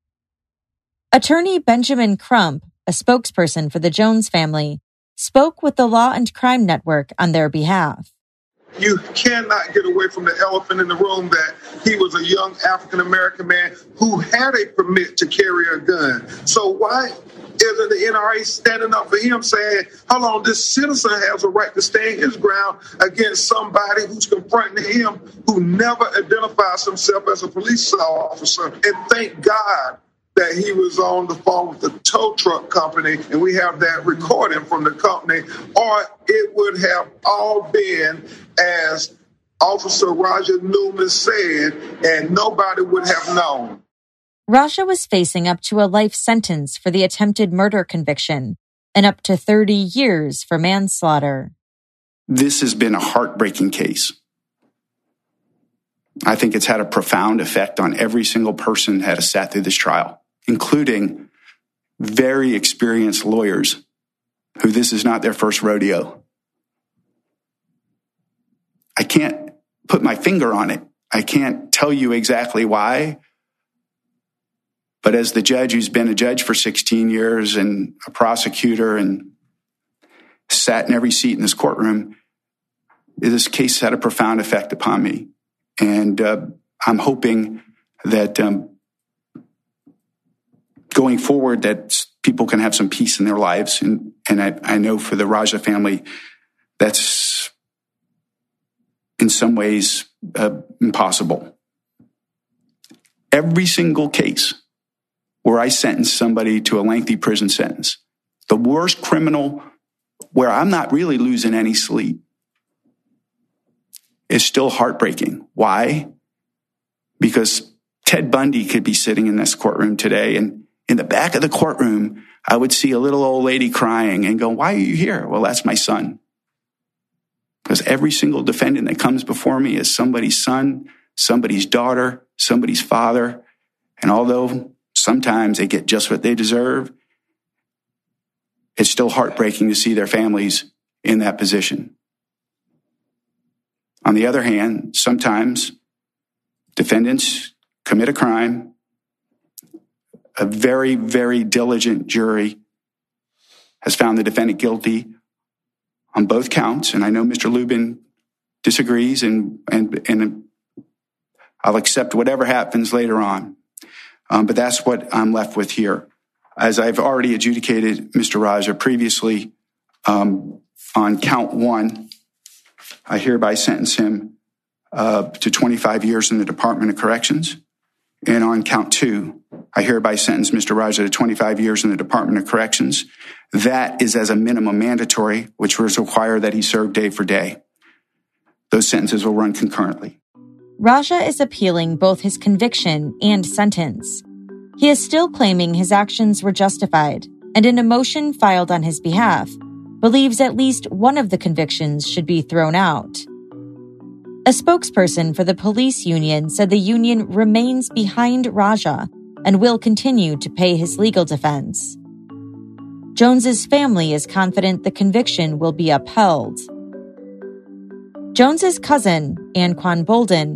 S3: Attorney Benjamin Crump, a spokesperson for the Jones family, spoke with the Law and Crime Network on their behalf.
S6: You cannot get away from the elephant in the room that he was a young African-American man who had a permit to carry a gun. So why isn't the N R A standing up for him saying, hold on, this citizen has a right to stand his ground against somebody who's confronting him who never identifies himself as a police officer? And thank God that he was on the phone with the tow truck company, and we have that recording from the company, or it would have all been as Officer Raja Newman said, and nobody would have known.
S3: Raja was facing up to a life sentence for the attempted murder conviction and up to thirty years for manslaughter.
S23: This has been a heartbreaking case. I think it's had a profound effect on every single person that has sat through this trial, including very experienced lawyers who this is not their first rodeo. I can't put my finger on it. I can't tell you exactly why. But as the judge who's been a judge for sixteen years and a prosecutor and sat in every seat in this courtroom, this case had a profound effect upon me. And uh, I'm hoping that um, going forward that people can have some peace in their lives. And, and I, I know for the Raja family, that's in some ways uh, impossible. Every single case where I sentence somebody to a lengthy prison sentence, the worst criminal where I'm not really losing any sleep, is still heartbreaking. Why? Because Ted Bundy could be sitting in this courtroom today, and in the back of the courtroom, I would see a little old lady crying and go, "Why are you here?" "Well, that's my son." Because every single defendant that comes before me is somebody's son, somebody's daughter, somebody's father. And although sometimes they get just what they deserve, it's still heartbreaking to see their families in that position. On the other hand, sometimes defendants commit a crime. A very, very diligent jury has found the defendant guilty on both counts. And I know Mister Lubin disagrees, and, and, and I'll accept whatever happens later on. Um, but that's what I'm left with here. As I've already adjudicated Mister Raja previously, um, on count one, I hereby sentence him uh, to twenty-five years in the Department of Corrections. And on count two, I hereby sentence Mister Raja to twenty-five years in the Department of Corrections. That is as a minimum mandatory, which was required that he serve day for day. Those sentences will run concurrently.
S3: Raja is appealing both his conviction and sentence. He is still claiming his actions were justified, and in a motion filed on his behalf, believes at least one of the convictions should be thrown out. A spokesperson for the police union said the union remains behind Raja and will continue to pay his legal defense. Jones's family is confident the conviction will be upheld. Jones's cousin, Anquan Bolden,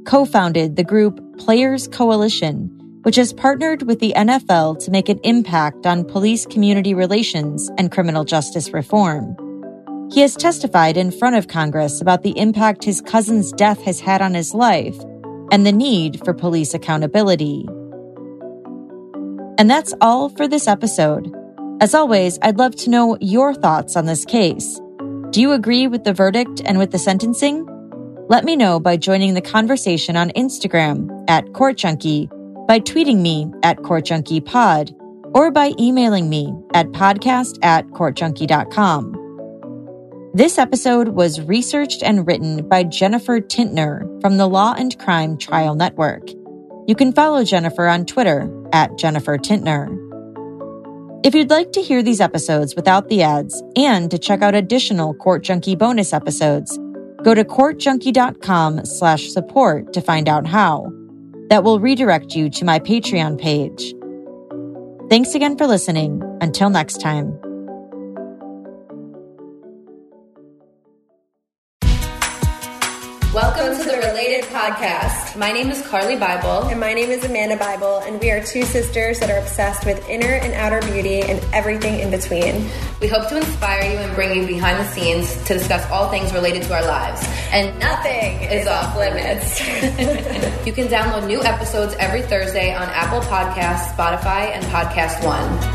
S3: co-founded the group Players Coalition, which has partnered with the N F L to make an impact on police community relations and criminal justice reform. He has testified in front of Congress about the impact his cousin's death has had on his life and the need for police accountability. And that's all for this episode. As always, I'd love to know your thoughts on this case. Do you agree with the verdict and with the sentencing? Let me know by joining the conversation on Instagram at Court Junkie, by tweeting me at CourtJunkiePod, or by emailing me at podcast at courtjunkie dot com. This episode was researched and written by Jennifer Tintner from the Law and Crime Trial Network. You can follow Jennifer on Twitter at Jennifer Tintner. If you'd like to hear these episodes without the ads and to check out additional Court Junkie bonus episodes, go to courtjunkie.com slash support to find out how. That will redirect you to my Patreon page. Thanks again for listening. Until next time.
S13: Welcome to the Related Podcast. My name is Carly Bible.
S14: And my name is Amanda Bible, and we are two sisters that are obsessed with inner and outer beauty and everything in between.
S13: We hope to inspire you and bring you behind the scenes to discuss all things related to our lives. And
S14: nothing is off limits.
S13: You can download new episodes every Thursday on Apple Podcasts, Spotify, and Podcast One.